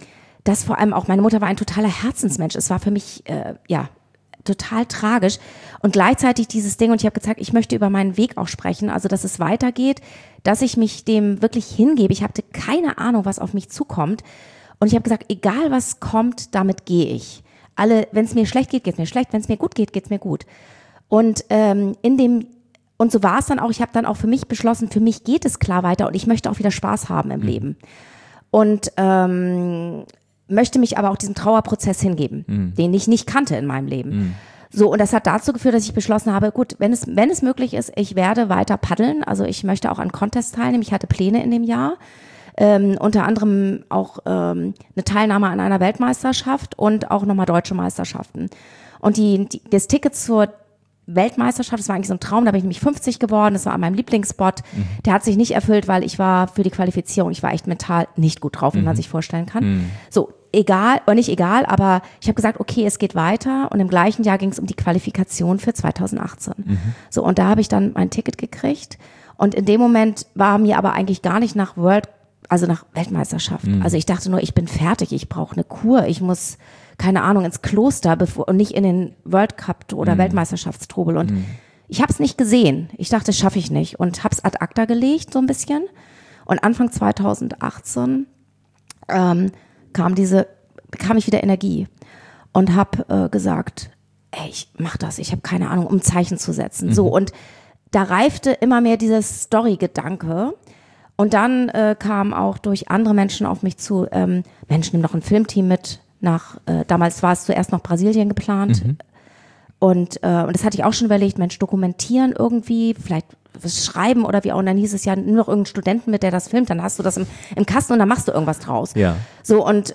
dass vor allem auch meine Mutter war ein totaler Herzensmensch. Es war für mich, total tragisch. Und gleichzeitig dieses Ding, und ich habe gesagt, ich möchte über meinen Weg auch sprechen, also dass es weitergeht, dass ich mich dem wirklich hingebe. Ich hatte keine Ahnung, was auf mich zukommt. Und ich habe gesagt, egal was kommt, damit gehe ich. Wenn es mir schlecht geht, geht es mir schlecht. Wenn es mir gut geht, geht es mir gut. Und und so war es dann auch. Ich habe dann auch für mich beschlossen, für mich geht es klar weiter und ich möchte auch wieder Spaß haben im Leben. Und möchte mich aber auch diesem Trauerprozess hingeben, den ich nicht kannte in meinem Leben. So, und das hat dazu geführt, dass ich beschlossen habe, gut, wenn es möglich ist, ich werde weiter paddeln. Also ich möchte auch an Contests teilnehmen. Ich hatte Pläne in dem Jahr. Unter anderem auch eine Teilnahme an einer Weltmeisterschaft und auch nochmal deutsche Meisterschaften. Und das Ticket zur Weltmeisterschaft, das war eigentlich so ein Traum, da bin ich nämlich 50 geworden, das war an meinem Lieblingsspot. Der hat sich nicht erfüllt, weil ich war für die Qualifizierung, ich war echt mental nicht gut drauf, wie man sich vorstellen kann. So, nicht egal, aber ich habe gesagt, okay, es geht weiter, und im gleichen Jahr ging es um die Qualifikation für 2018. So, und da habe ich dann mein Ticket gekriegt, und in dem Moment war mir aber eigentlich gar nicht nach Weltmeisterschaft. Also ich dachte nur, ich bin fertig, ich brauche eine Kur, ich muss, keine Ahnung, ins Kloster und nicht in den World Cup oder Weltmeisterschaftstrubel. Und ich habe es nicht gesehen. Ich dachte, das schaffe ich nicht, und habe es ad acta gelegt so ein bisschen. Und Anfang 2018 bekam ich wieder Energie und habe gesagt, ey, ich mach das, ich habe keine Ahnung, um Zeichen zu setzen. So, und da reifte immer mehr dieser Story-Gedanke. Und dann kam auch durch andere Menschen auf mich zu, Mensch, nimm noch ein Filmteam mit damals war es zuerst noch Brasilien geplant. Und das hatte ich auch schon überlegt, Mensch, dokumentieren irgendwie, vielleicht was schreiben oder wie auch. Und dann hieß es ja, nur noch irgendeinen Studenten mit, der das filmt, dann hast du das im Kasten und dann machst du irgendwas draus. Ja. So, und ich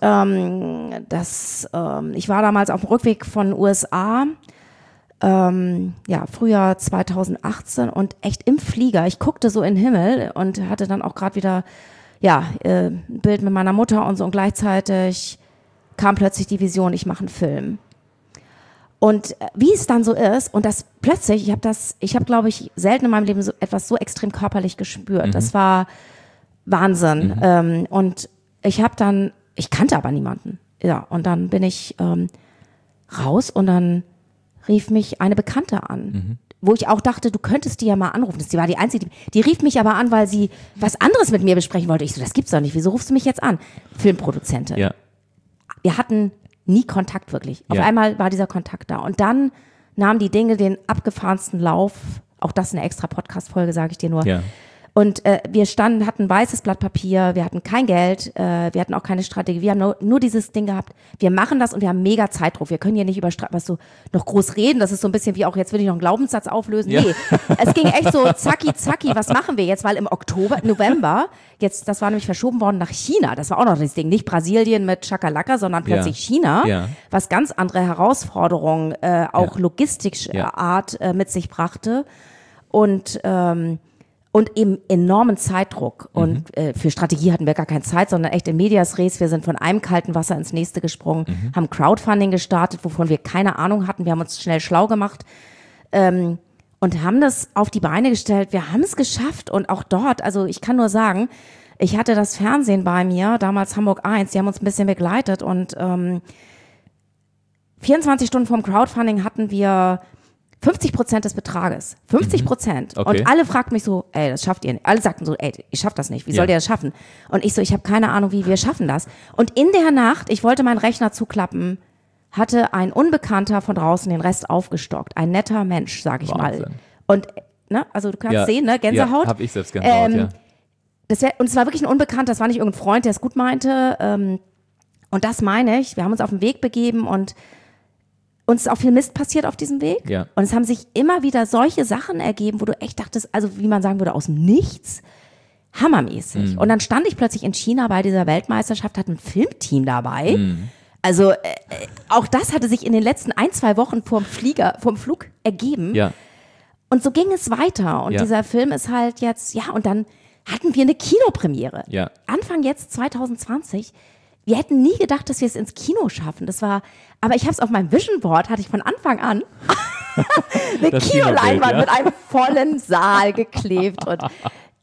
war damals auf dem Rückweg von den USA, Frühjahr 2018, und echt im Flieger. Ich guckte so in den Himmel und hatte dann auch gerade wieder ein Bild mit meiner Mutter und so, und gleichzeitig kam plötzlich die Vision, ich mache einen Film. Und wie es dann so ist, und das plötzlich, ich habe, glaube ich, selten in meinem Leben etwas so extrem körperlich gespürt. Das war Wahnsinn. Und ich kannte aber niemanden. Ja, und dann bin ich raus, und dann rief mich eine Bekannte an, wo ich auch dachte, du könntest die ja mal anrufen. Sie war die Einzige, die rief mich aber an, weil sie was anderes mit mir besprechen wollte. Ich so, das gibt's doch nicht, wieso rufst du mich jetzt an? Filmproduzentin. Ja. Wir hatten nie Kontakt wirklich. Auf einmal war dieser Kontakt da. Und dann nahmen die Dinge den abgefahrensten Lauf. Auch das eine extra Podcast-Folge, sage ich dir nur. Ja. Und wir hatten ein weißes Blatt Papier, wir hatten kein Geld, wir hatten auch keine Strategie, wir haben nur dieses Ding gehabt, wir machen das, und wir haben mega Zeitdruck, wir können hier nicht über noch groß reden, das ist so ein bisschen wie auch, jetzt will ich noch einen Glaubenssatz auflösen, nee, es ging echt so zacki, was machen wir jetzt, weil im November, das war nämlich verschoben worden nach China, das war auch noch das Ding, nicht Brasilien mit Chakalaka, sondern plötzlich China, was ganz andere Herausforderungen, auch logistischer Art mit sich brachte, und eben enormen Zeitdruck. Und für Strategie hatten wir gar keine Zeit, sondern echt in medias res. Wir sind von einem kalten Wasser ins nächste gesprungen, haben Crowdfunding gestartet, wovon wir keine Ahnung hatten. Wir haben uns schnell schlau gemacht und haben das auf die Beine gestellt. Wir haben es geschafft, und auch dort, also ich kann nur sagen, ich hatte das Fernsehen bei mir, damals Hamburg 1, die haben uns ein bisschen begleitet, und 24 Stunden vorm Crowdfunding hatten wir 50% des Betrages. 50%. Okay. Und alle fragten mich so, ey, das schafft ihr nicht. Alle sagten so, ey, ich schaff das nicht. Wie sollt ihr das schaffen? Und ich so, ich habe keine Ahnung, wie wir schaffen das. Und in der Nacht, ich wollte meinen Rechner zuklappen, hatte ein Unbekannter von draußen den Rest aufgestockt. Ein netter Mensch, sag ich Wahnsinn. mal. Und, also du kannst sehen, ne, Gänsehaut. Ja, hab ich selbst Gänsehaut, und es war wirklich ein Unbekannter, das war nicht irgendein Freund, der es gut meinte. Und das meine ich, wir haben uns auf den Weg begeben, und uns ist auch viel Mist passiert auf diesem Weg. Ja. Und es haben sich immer wieder solche Sachen ergeben, wo du echt dachtest, also wie man sagen würde, aus dem Nichts, hammermäßig. Und dann stand ich plötzlich in China bei dieser Weltmeisterschaft, hatte ein Filmteam dabei. Also auch das hatte sich in den letzten 1-2 Wochen vorm Flug ergeben. Ja. Und so ging es weiter. Und dieser Film ist halt jetzt, und dann hatten wir eine Kinopremiere. Ja. Anfang jetzt 2020. Wir hätten nie gedacht, dass wir es ins Kino schaffen. Aber ich habe es auf meinem Vision Board, hatte ich von Anfang an eine Kinoleinwand mit einem vollen Saal geklebt. Und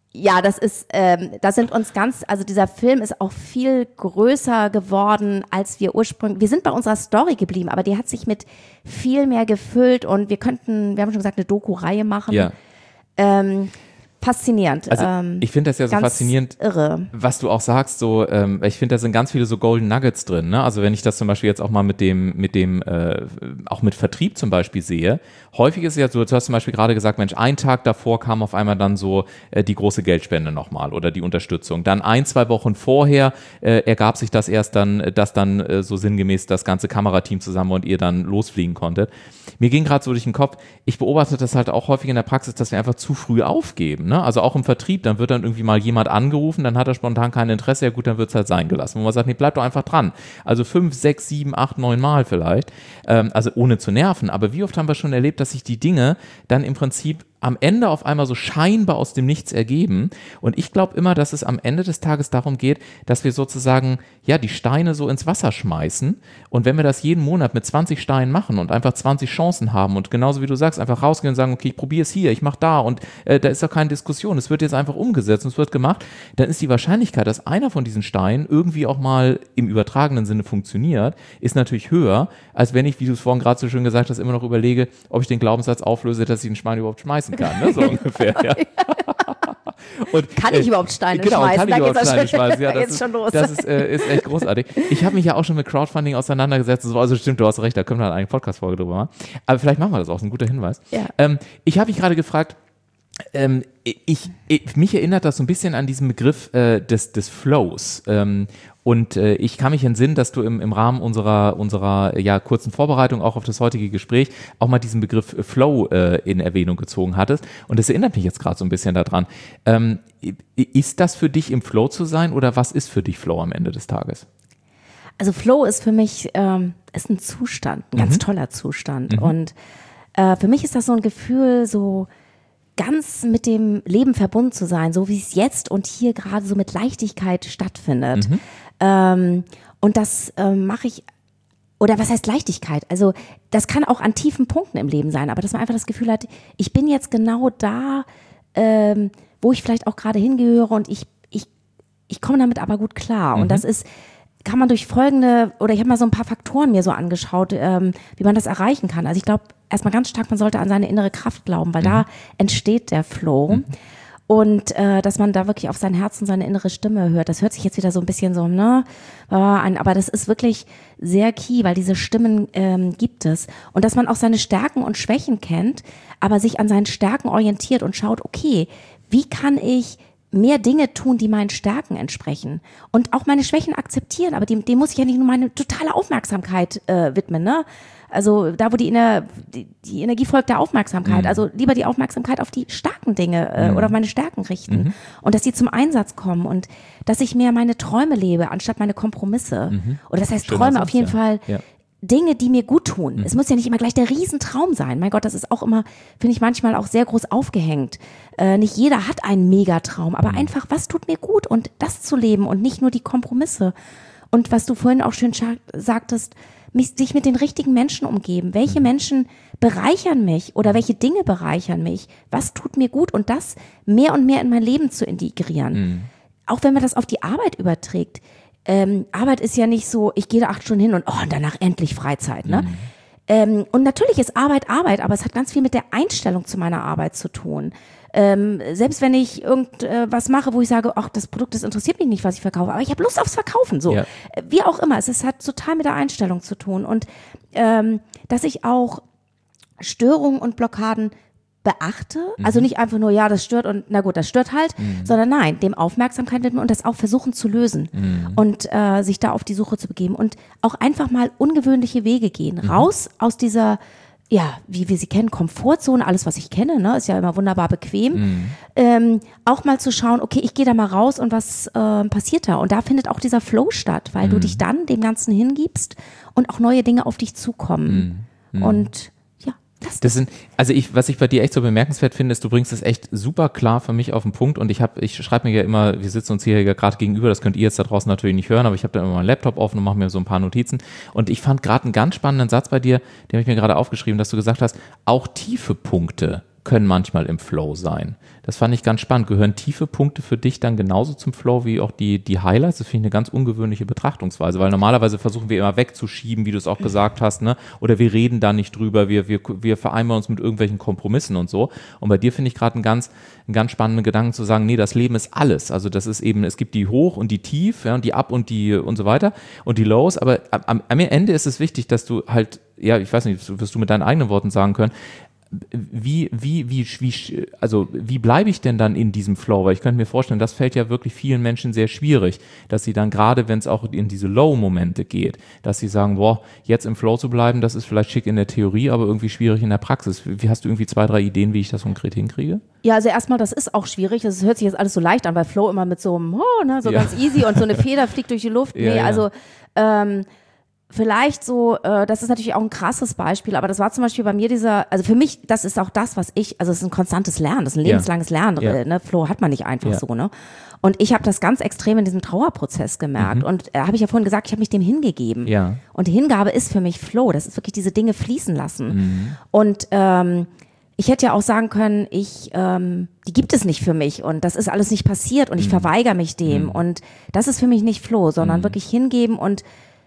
Ja, das ist, da sind uns also dieser Film ist auch viel größer geworden, als wir ursprünglich, wir sind bei unserer Story geblieben, aber die hat sich mit viel mehr gefüllt und wir haben schon gesagt, eine Doku-Reihe machen. Ja. Faszinierend. Also ich finde das ja so faszinierend, irre. Was du auch sagst, so ich finde, da sind ganz viele so Golden Nuggets drin, ne? Also wenn ich das zum Beispiel jetzt auch mal mit dem auch mit Vertrieb zum Beispiel sehe, häufig ist es ja so, du hast zum Beispiel gerade gesagt, Mensch, einen Tag davor kam auf einmal dann so die große Geldspende nochmal oder die Unterstützung. Dann 1-2 Wochen vorher ergab sich das erst dann, dass dann so sinngemäß das ganze Kamerateam zusammen und ihr dann losfliegen konntet. Mir ging gerade so durch den Kopf, ich beobachte das halt auch häufig in der Praxis, dass wir einfach zu früh aufgeben. Ne? Also auch im Vertrieb, dann wird dann irgendwie mal jemand angerufen, dann hat er spontan kein Interesse, ja gut, dann wird es halt sein gelassen. Wo man sagt, nee, bleib doch einfach dran. Also 5, 6, 7, 8, 9 Mal vielleicht, also ohne zu nerven. Aber wie oft haben wir schon erlebt, dass sich die Dinge dann im Prinzip am Ende auf einmal so scheinbar aus dem Nichts ergeben. Und ich glaube immer, dass es am Ende des Tages darum geht, dass wir sozusagen, ja, die Steine so ins Wasser schmeißen. Und wenn wir das jeden Monat mit 20 Steinen machen und einfach 20 Chancen haben und genauso wie du sagst, einfach rausgehen und sagen, okay, ich probiere es hier, ich mache da und da ist doch keine Diskussion, es wird jetzt einfach umgesetzt und es wird gemacht, dann ist die Wahrscheinlichkeit, dass einer von diesen Steinen irgendwie auch mal im übertragenen Sinne funktioniert, ist natürlich höher, als wenn ich, wie du es vorhin gerade so schön gesagt hast, immer noch überlege, ob ich den Glaubenssatz auflöse, dass ich einen Schwein überhaupt schmeißen kann, ne? So ungefähr. Ja. Und, kann ich überhaupt Steine schmeißen? Kann ich überhaupt Steine schmeißen? Ja, das ist echt großartig. Ich habe mich ja auch schon mit Crowdfunding auseinandergesetzt. Also stimmt, du hast recht, da können wir halt eine Podcast-Folge drüber machen. Aber vielleicht machen wir das auch, ist ein guter Hinweis. Ja. Ich habe mich gerade gefragt, mich erinnert das so ein bisschen an diesen Begriff des Flows. Und ich kann mich entsinnen, dass du im Rahmen unserer ja, kurzen Vorbereitung auch auf das heutige Gespräch auch mal diesen Begriff Flow in Erwähnung gezogen hattest. Und das erinnert mich jetzt gerade so ein bisschen daran. Ist das für dich im Flow zu sein oder was ist für dich Flow am Ende des Tages? Also Flow ist für mich ist ein Zustand, ein ganz toller Zustand. Und für mich ist das so ein Gefühl, so ganz mit dem Leben verbunden zu sein, so wie es jetzt und hier gerade so mit Leichtigkeit stattfindet. Und das mache ich, oder was heißt Leichtigkeit? Also das kann auch an tiefen Punkten im Leben sein, aber dass man einfach das Gefühl hat, ich bin jetzt genau da, wo ich vielleicht auch gerade hingehöre und ich komme damit aber gut klar. Und das kann man durch folgende, oder ich habe mal so ein paar Faktoren mir so angeschaut, wie man das erreichen kann. Also ich glaube, erstmal ganz stark, man sollte an seine innere Kraft glauben, weil da entsteht der Flow. Und dass man da wirklich auf sein Herz und seine innere Stimme hört. Das hört sich jetzt wieder so ein bisschen so, ne, an, aber das ist wirklich sehr key, weil diese Stimmen gibt es. Und dass man auch seine Stärken und Schwächen kennt, aber sich an seinen Stärken orientiert und schaut, okay, wie kann ich mehr Dinge tun, die meinen Stärken entsprechen und auch meine Schwächen akzeptieren, aber dem muss ich ja nicht nur meine totale Aufmerksamkeit widmen, ne? Also da, wo die Energie folgt der Aufmerksamkeit, also lieber die Aufmerksamkeit auf die starken Dinge oder auf meine Stärken richten und dass die zum Einsatz kommen und dass ich mehr meine Träume lebe, anstatt meine Kompromisse. Oder das heißt Schöner Träume Satz, auf jeden Fall. Ja. Dinge, die mir gut tun. Es muss ja nicht immer gleich der Riesentraum sein. Mein Gott, das ist auch immer, finde ich manchmal auch sehr groß aufgehängt. Nicht jeder hat einen Megatraum, aber einfach, was tut mir gut und das zu leben und nicht nur die Kompromisse. Und was du vorhin auch schön sagtest, sich mit den richtigen Menschen umgeben. Welche Menschen bereichern mich oder welche Dinge bereichern mich? Was tut mir gut und das mehr und mehr in mein Leben zu integrieren. Auch wenn man das auf die Arbeit überträgt. Arbeit ist ja nicht so, ich gehe da 8 Stunden hin und danach endlich Freizeit, ne? Und natürlich ist Arbeit Arbeit, aber es hat ganz viel mit der Einstellung zu meiner Arbeit zu tun. Selbst wenn ich irgendwas mache, wo ich sage, ach, das Produkt, das interessiert mich nicht, was ich verkaufe, aber ich habe Lust aufs Verkaufen, so. Ja. Wie auch immer, es hat total mit der Einstellung zu tun und dass ich auch Störungen und Blockaden beachte, also nicht einfach nur, ja, das stört und na gut, das stört halt, sondern nein, dem Aufmerksamkeit widmen und das auch versuchen zu lösen und sich da auf die Suche zu begeben und auch einfach mal ungewöhnliche Wege gehen, raus aus dieser, ja, wie wir sie kennen, Komfortzone, alles, was ich kenne, ne, ist ja immer wunderbar bequem, auch mal zu schauen, okay, ich gehe da mal raus und was passiert da und da findet auch dieser Flow statt, weil du dich dann dem Ganzen hingibst und auch neue Dinge auf dich zukommen und das sind, also was ich bei dir echt so bemerkenswert finde, ist, du bringst es echt super klar für mich auf den Punkt und ich schreibe mir ja immer, wir sitzen uns hier ja gerade gegenüber, das könnt ihr jetzt da draußen natürlich nicht hören, aber ich habe da immer meinen Laptop offen und mache mir so ein paar Notizen und ich fand gerade einen ganz spannenden Satz bei dir, den habe ich mir gerade aufgeschrieben, dass du gesagt hast, auch tiefe Punkte können manchmal im Flow sein. Das fand ich ganz spannend. Gehören tiefe Punkte für dich dann genauso zum Flow wie auch die Highlights? Das finde ich eine ganz ungewöhnliche Betrachtungsweise, weil normalerweise versuchen wir immer wegzuschieben, wie du es auch gesagt hast, ne? Oder wir reden da nicht drüber, wir vereinbaren uns mit irgendwelchen Kompromissen und so. Und bei dir finde ich gerade einen ganz spannenden Gedanken zu sagen, nee, das Leben ist alles. Also das ist eben, es gibt die Hoch und die Tief, ja, und die Up und die und so weiter und die Lows, aber am Ende ist es wichtig, dass du halt, ja, ich weiß nicht, wirst du mit deinen eigenen Worten sagen können, wie bleibe ich denn dann in diesem Flow? Weil ich könnte mir vorstellen, das fällt ja wirklich vielen Menschen sehr schwierig, dass sie dann gerade, wenn es auch in diese Low-Momente geht, dass sie sagen, boah, jetzt im Flow zu bleiben, das ist vielleicht schick in der Theorie, aber irgendwie schwierig in der Praxis. Wie hast du irgendwie 2, 3 Ideen, wie ich das konkret hinkriege? Ja, also erstmal, das ist auch schwierig. Das hört sich jetzt alles so leicht an, weil Flow immer mit so einem, ganz easy und so eine Feder fliegt durch die Luft. Also vielleicht so, das ist natürlich auch ein krasses Beispiel, aber das war zum Beispiel bei mir also für mich, das ist auch das, also es ist ein konstantes Lernen, das ist ein lebenslanges Lernen, ne? Flow hat man nicht einfach so, ne? Und ich habe das ganz extrem in diesem Trauerprozess gemerkt und habe ich ja vorhin gesagt, ich habe mich dem hingegeben. Ja. Und die Hingabe ist für mich Flow, das ist wirklich diese Dinge fließen lassen. Und ich hätte ja auch sagen können, die gibt es nicht für mich und das ist alles nicht passiert und ich verweigere mich dem und das ist für mich nicht Flow, sondern wirklich hingeben und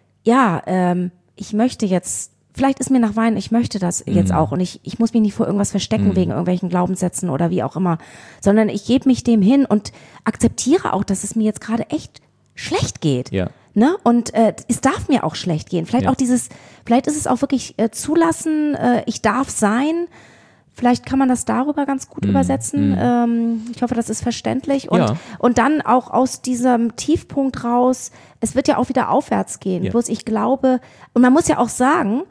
ich möchte jetzt, vielleicht ist mir nach Weinen, ich möchte das jetzt auch und ich muss mich nicht vor irgendwas verstecken wegen irgendwelchen Glaubenssätzen oder wie auch immer, sondern ich gebe mich dem hin und akzeptiere auch, dass es mir jetzt gerade echt schlecht geht. Ja. Ne? Und es darf mir auch schlecht gehen. Vielleicht auch vielleicht ist es auch wirklich zulassen, ich darf sein. Vielleicht kann man das darüber ganz gut übersetzen. Ich hoffe, das ist verständlich. Und dann auch aus diesem Tiefpunkt raus, es wird ja auch wieder aufwärts gehen. Bloß ich glaube, und man muss ja auch sagen,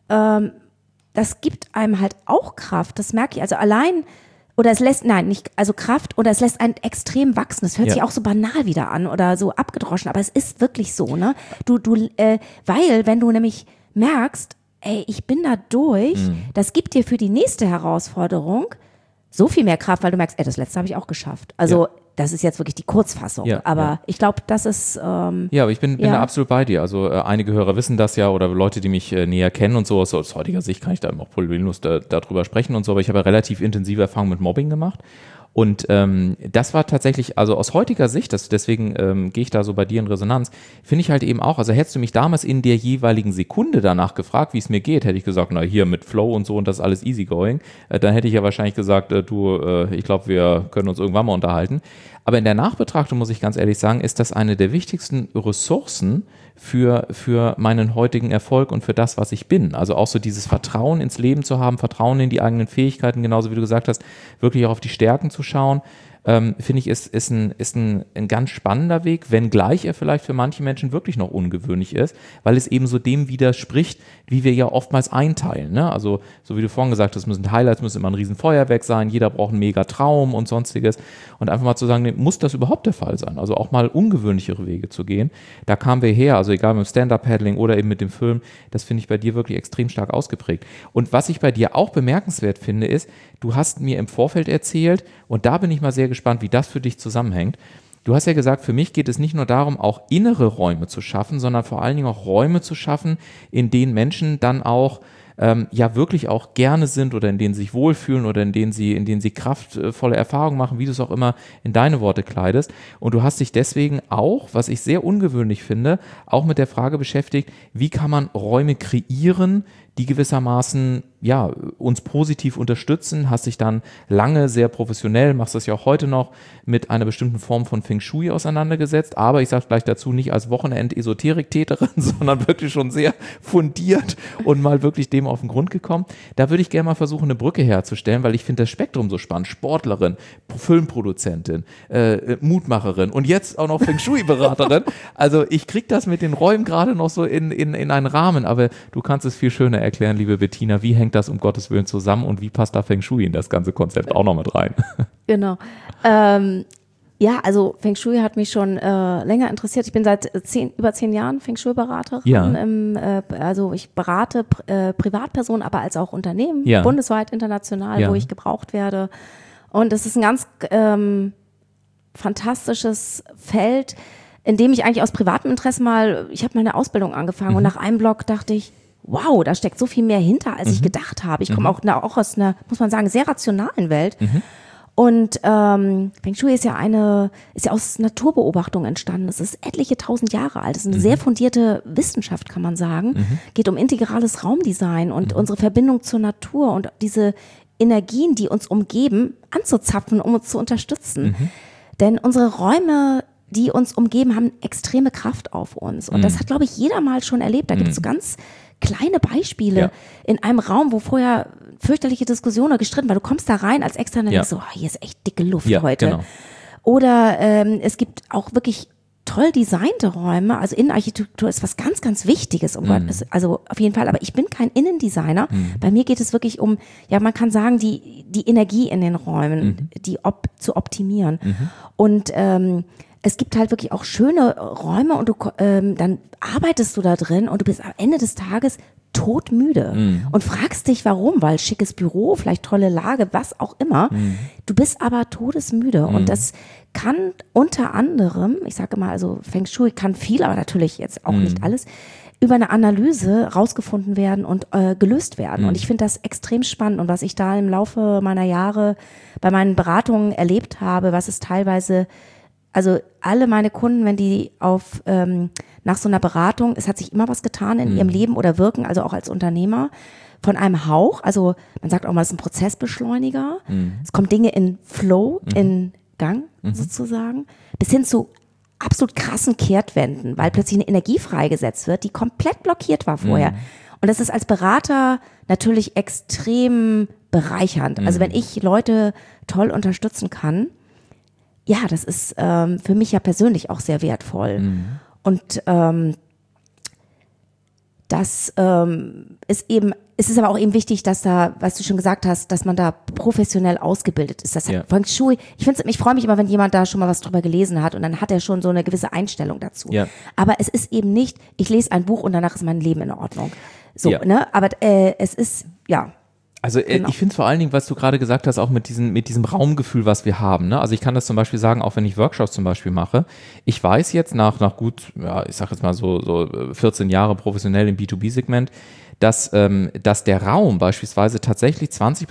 das gibt einem halt auch Kraft. Das merke ich. Also allein, oder es lässt, Kraft, oder es lässt einen extrem wachsen. Das hört sich auch so banal wieder an oder so abgedroschen, aber es ist wirklich so, ne? Weil, wenn du nämlich merkst, ey, ich bin da durch, das gibt dir für die nächste Herausforderung so viel mehr Kraft, weil du merkst, das letzte habe ich auch geschafft. Also das ist jetzt wirklich die Kurzfassung, aber ich glaube, das ist aber ich bin da absolut bei dir. Also einige Hörer wissen das ja oder Leute, die mich näher kennen und so, aus heutiger Sicht kann ich da auch problemlos darüber sprechen und so, aber ich habe ja relativ intensive Erfahrungen mit Mobbing gemacht. Und das war tatsächlich, also aus heutiger Sicht, deswegen gehe ich da so bei dir in Resonanz, finde ich halt eben auch, also hättest du mich damals in der jeweiligen Sekunde danach gefragt, wie es mir geht, hätte ich gesagt, na hier mit Flow und so und das ist alles easygoing, dann hätte ich ja wahrscheinlich gesagt, ich glaube, wir können uns irgendwann mal unterhalten. Aber in der Nachbetrachtung, muss ich ganz ehrlich sagen, ist das eine der wichtigsten Ressourcen für meinen heutigen Erfolg und für das, was ich bin. Also auch so dieses Vertrauen ins Leben zu haben, Vertrauen in die eigenen Fähigkeiten, genauso wie du gesagt hast, wirklich auch auf die Stärken zu schauen, finde ich, ist ein ganz spannender Weg, wenngleich er vielleicht für manche Menschen wirklich noch ungewöhnlich ist, weil es eben so dem widerspricht, wie wir ja oftmals einteilen. Ne? Also, so wie du vorhin gesagt hast, Highlights müssen immer ein Riesenfeuerwerk sein, jeder braucht einen mega Traum und sonstiges. Und einfach mal zu sagen, nee, muss das überhaupt der Fall sein? Also auch mal ungewöhnlichere Wege zu gehen. Da kamen wir her, also egal mit dem Stand-Up-Paddling oder eben mit dem Film, das finde ich bei dir wirklich extrem stark ausgeprägt. Und was ich bei dir auch bemerkenswert finde, ist, du hast mir im Vorfeld erzählt, und da bin ich mal sehr gespannt, wie das für dich zusammenhängt. Du hast ja gesagt, für mich geht es nicht nur darum, auch innere Räume zu schaffen, sondern vor allen Dingen auch Räume zu schaffen, in denen Menschen dann auch wirklich auch gerne sind oder in denen sie sich wohlfühlen oder in denen sie kraftvolle Erfahrungen machen, wie du es auch immer in deine Worte kleidest. Und du hast dich deswegen auch, was ich sehr ungewöhnlich finde, auch mit der Frage beschäftigt, wie kann man Räume kreieren, die gewissermaßen uns positiv unterstützen, hast dich dann lange sehr professionell, machst das ja auch heute noch, mit einer bestimmten Form von Feng Shui auseinandergesetzt, aber ich sage gleich dazu, nicht als Wochenend-Esoterik-Täterin, sondern wirklich schon sehr fundiert und mal wirklich dem auf den Grund gekommen. Da würde ich gerne mal versuchen, eine Brücke herzustellen, weil ich finde das Spektrum so spannend. Sportlerin, Filmproduzentin, Mutmacherin und jetzt auch noch Feng Shui-Beraterin. Also ich kriege das mit den Räumen gerade noch so in einen Rahmen, aber du kannst es viel schöner erklären, liebe Bettina, wie hängt das um Gottes Willen zusammen und wie passt da Feng Shui in das ganze Konzept auch noch mit rein? Genau. Also Feng Shui hat mich schon länger interessiert. Ich bin seit über 10 Jahren Feng Shui-Beraterin. Ja. Also ich berate Privatpersonen, aber als auch Unternehmen, bundesweit, international, wo ich gebraucht werde. Und es ist ein ganz fantastisches Feld, in dem ich eigentlich aus privatem Interesse ich habe meine Ausbildung angefangen und nach einem Blog dachte ich, wow, da steckt so viel mehr hinter, als ich gedacht habe. Ich komme auch aus einer, muss man sagen, sehr rationalen Welt. Und Feng Shui ist ja aus Naturbeobachtung entstanden. Es ist etliche 1000 Jahre alt. Es ist eine sehr fundierte Wissenschaft, kann man sagen. Geht um integrales Raumdesign und unsere Verbindung zur Natur und diese Energien, die uns umgeben, anzuzapfen, um uns zu unterstützen. Denn unsere Räume, die uns umgeben, haben extreme Kraft auf uns. Und das hat, glaube ich, jeder mal schon erlebt. Da gibt es so ganz kleine Beispiele in einem Raum, wo vorher fürchterliche Diskussionen gestritten war. Du kommst da rein als Externer und denkst so, hier ist echt dicke Luft heute. Genau. Oder es gibt auch wirklich toll designte Räume. Also Innenarchitektur ist was ganz, ganz Wichtiges. Also auf jeden Fall. Aber ich bin kein Innendesigner. Bei mir geht es wirklich um, ja, man kann sagen, die Energie in den Räumen, zu optimieren. Und es gibt halt wirklich auch schöne Räume und dann arbeitest du da drin und du bist am Ende des Tages todmüde und fragst dich, warum, weil schickes Büro, vielleicht tolle Lage, was auch immer. Du bist aber todesmüde und das kann unter anderem, ich sage mal, also Feng Shui kann viel, aber natürlich jetzt auch nicht alles, über eine Analyse rausgefunden werden und gelöst werden. Und ich finde das extrem spannend und was ich da im Laufe meiner Jahre bei meinen Beratungen erlebt habe, was es teilweise, also alle meine Kunden, wenn die nach so einer Beratung, es hat sich immer was getan in ihrem Leben oder Wirken, also auch als Unternehmer, von einem Hauch, also man sagt auch mal, es ist ein Prozessbeschleuniger, es kommen Dinge in Flow, in Gang sozusagen, bis hin zu absolut krassen Kehrtwenden, weil plötzlich eine Energie freigesetzt wird, die komplett blockiert war vorher. Und das ist als Berater natürlich extrem bereichernd. Also wenn ich Leute toll unterstützen kann, ja, das ist für mich ja persönlich auch sehr wertvoll. Und das ist eben, es ist aber auch eben wichtig, dass da, was du schon gesagt hast, dass man da professionell ausgebildet ist. Das hat Feng Shui, ich freue mich immer, wenn jemand da schon mal was drüber gelesen hat und dann hat er schon so eine gewisse Einstellung dazu. Aber es ist eben nicht, ich lese ein Buch und danach ist mein Leben in Ordnung. So, ne? Aber es ist, Also ich finde es vor allen Dingen, was du gerade gesagt hast, auch mit diesem Raumgefühl, was wir haben. Ne? Also ich kann das zum Beispiel sagen, auch wenn ich Workshops zum Beispiel mache. Ich weiß jetzt nach gut, ich sag jetzt mal so 14 Jahre professionell im B2B-Segment, dass der Raum beispielsweise tatsächlich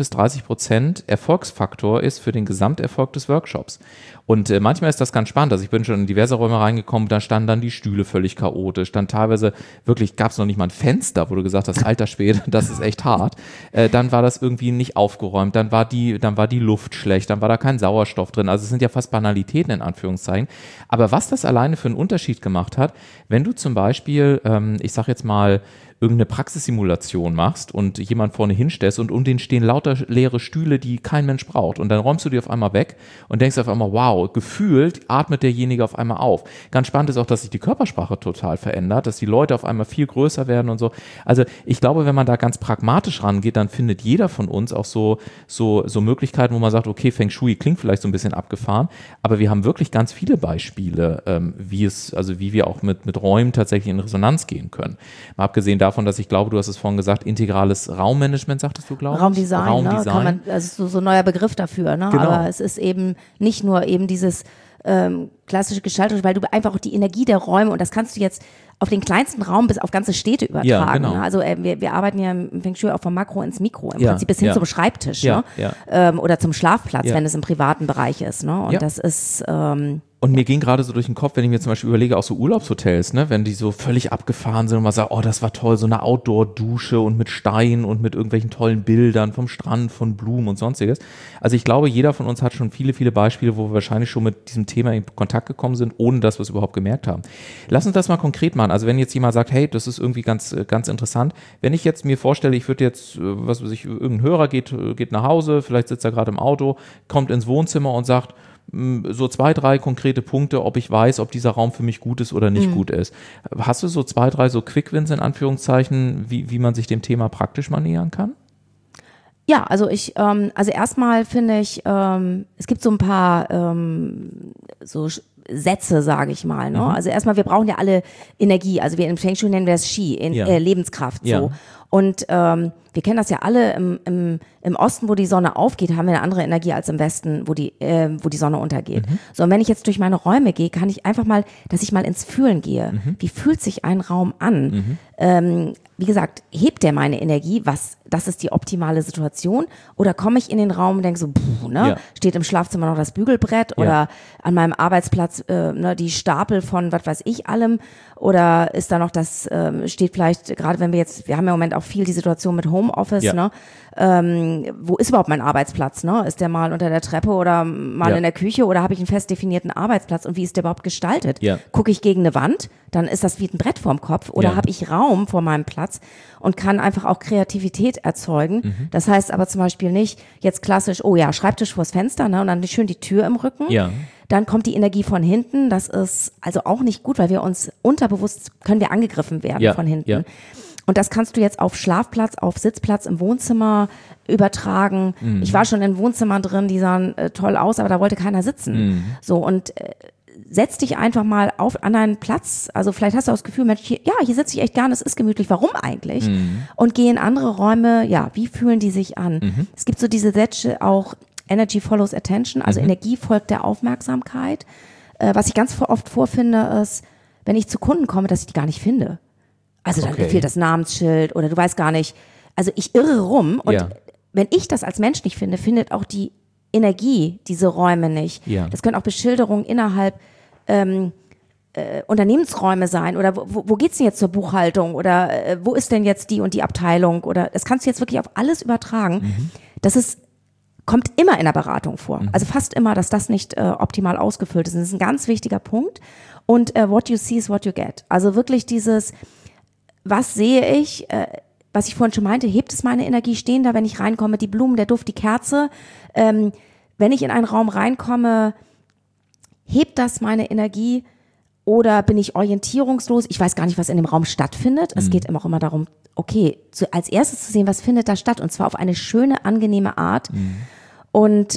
20-30% Erfolgsfaktor ist für den Gesamterfolg des Workshops. Und manchmal ist das ganz spannend. Also ich bin schon in diverse Räume reingekommen, da standen dann die Stühle völlig chaotisch. Dann teilweise wirklich gab es noch nicht mal ein Fenster, wo du gesagt hast, alter Schwede, das ist echt hart. Dann war das irgendwie nicht aufgeräumt, dann war die Luft schlecht, dann war da kein Sauerstoff drin. Also es sind ja fast Banalitäten in Anführungszeichen. Aber was das alleine für einen Unterschied gemacht hat, wenn du zum Beispiel, ich sag jetzt mal, irgendeine Praxissimulation machst und jemand vorne hinstellst und um den stehen lauter leere Stühle, die kein Mensch braucht. Und dann räumst du die auf einmal weg und denkst auf einmal, wow, gefühlt atmet derjenige auf einmal auf. Ganz spannend ist auch, dass sich die Körpersprache total verändert, dass die Leute auf einmal viel größer werden und so. Also ich glaube, wenn man da ganz pragmatisch rangeht, dann findet jeder von uns auch so Möglichkeiten, wo man sagt, okay, Feng Shui klingt vielleicht so ein bisschen abgefahren, aber wir haben wirklich ganz viele Beispiele, wie wir auch mit Räumen tatsächlich in Resonanz gehen können. Mal abgesehen davon, dass ich glaube, du hast es vorhin gesagt, integrales Raummanagement, sagtest du, glaube ich? Raumdesign. Ne? Kann man, also so ein neuer Begriff dafür, ne? Genau. Aber es ist eben nicht nur eben dieses klassische Gestaltung, weil du einfach auch die Energie der Räume, und das kannst du jetzt auf den kleinsten Raum bis auf ganze Städte übertragen. Ja, genau. Ne? Also wir arbeiten ja im Feng Shui auch vom Makro ins Mikro, im Prinzip bis hin zum Schreibtisch, ne? Oder zum Schlafplatz, wenn es im privaten Bereich ist. Ne? Und das ist und mir ging gerade so durch den Kopf, wenn ich mir zum Beispiel überlege, auch so Urlaubshotels, ne, wenn die so völlig abgefahren sind und man sagt, oh, das war toll, so eine Outdoor-Dusche und mit Stein und mit irgendwelchen tollen Bildern vom Strand, von Blumen und sonstiges. Also ich glaube, jeder von uns hat schon viele, viele Beispiele, wo wir wahrscheinlich schon mit diesem Thema in Kontakt gekommen sind, ohne dass wir es überhaupt gemerkt haben. Lass uns das mal konkret machen. Also wenn jetzt jemand sagt, hey, das ist irgendwie ganz, ganz interessant. Wenn ich jetzt mir vorstelle, ich würde jetzt, irgendein Hörer geht nach Hause, vielleicht sitzt er gerade im Auto, kommt ins Wohnzimmer und sagt, so 2, 3 konkrete Punkte, ob ich weiß, ob dieser Raum für mich gut ist oder nicht gut ist. Hast du so 2, 3 so Quick-Wins in Anführungszeichen, wie man sich dem Thema praktisch mal nähern kann? Ja, also erstmal finde ich, es gibt so ein paar so Sätze, sage ich mal. Ne? Also erstmal, wir brauchen ja alle Energie. Also wir im Feng Shui nennen wir das Qi, Lebenskraft. So. Und wir kennen das ja alle, im Osten, wo die Sonne aufgeht, haben wir eine andere Energie als im Westen, wo die Sonne untergeht. So, und wenn ich jetzt durch meine Räume gehe, kann ich einfach mal, dass ich mal ins Fühlen gehe. Wie fühlt sich ein Raum an? Wie gesagt, hebt der meine Energie? Das ist die optimale Situation? Oder komme ich in den Raum und denke so, steht im Schlafzimmer noch das Bügelbrett oder an meinem Arbeitsplatz die Stapel von was weiß ich allem? Oder ist da noch steht vielleicht, gerade wenn wir haben ja im Moment auch viel die Situation mit Homeoffice, ne? Wo ist überhaupt mein Arbeitsplatz? Ne? Ist der mal unter der Treppe oder mal in der Küche oder habe ich einen fest definierten Arbeitsplatz und wie ist der überhaupt gestaltet? Gucke ich gegen eine Wand, dann ist das wie ein Brett vorm Kopf oder habe ich Raum vor meinem Platz und kann einfach auch Kreativität erzeugen. Das heißt aber zum Beispiel nicht jetzt klassisch, Schreibtisch vors Fenster, ne? Und dann schön die Tür im Rücken. Dann kommt die Energie von hinten. Das ist also auch nicht gut, weil wir uns unterbewusst, können wir angegriffen werden von hinten. Und das kannst du jetzt auf Schlafplatz, auf Sitzplatz im Wohnzimmer übertragen. Ich war schon in Wohnzimmern drin, die sahen toll aus, aber da wollte keiner sitzen. So, und setz dich einfach mal an einen Platz. Also vielleicht hast du auch das Gefühl, Mensch, hier sitze ich echt gerne, es ist gemütlich. Warum eigentlich? Und geh in andere Räume. Ja, wie fühlen die sich an? Es gibt so diese Sätze auch, Energy follows attention, also Energie folgt der Aufmerksamkeit. Was ich ganz oft vorfinde, ist, wenn ich zu Kunden komme, dass ich die gar nicht finde. Also dann fehlt das Namensschild oder du weißt gar nicht. Also ich irre rum und wenn ich das als Mensch nicht finde, findet auch die Energie diese Räume nicht. Das können auch Beschilderungen innerhalb Unternehmensräume sein oder wo geht's denn jetzt zur Buchhaltung oder wo ist denn jetzt die und die Abteilung oder das kannst du jetzt wirklich auf alles übertragen. Kommt immer in der Beratung vor. Also fast immer, dass das nicht optimal ausgefüllt ist. Das ist ein ganz wichtiger Punkt. Und what you see is what you get. Also wirklich dieses, was sehe ich, was ich vorhin schon meinte, hebt es meine Energie, stehen da, wenn ich reinkomme, die Blumen, der Duft, die Kerze. Wenn ich in einen Raum reinkomme, hebt das meine Energie oder bin ich orientierungslos? Ich weiß gar nicht, was in dem Raum stattfindet. Es geht immer auch immer darum, okay, als erstes zu sehen, was findet da statt und zwar auf eine schöne, angenehme Art. Und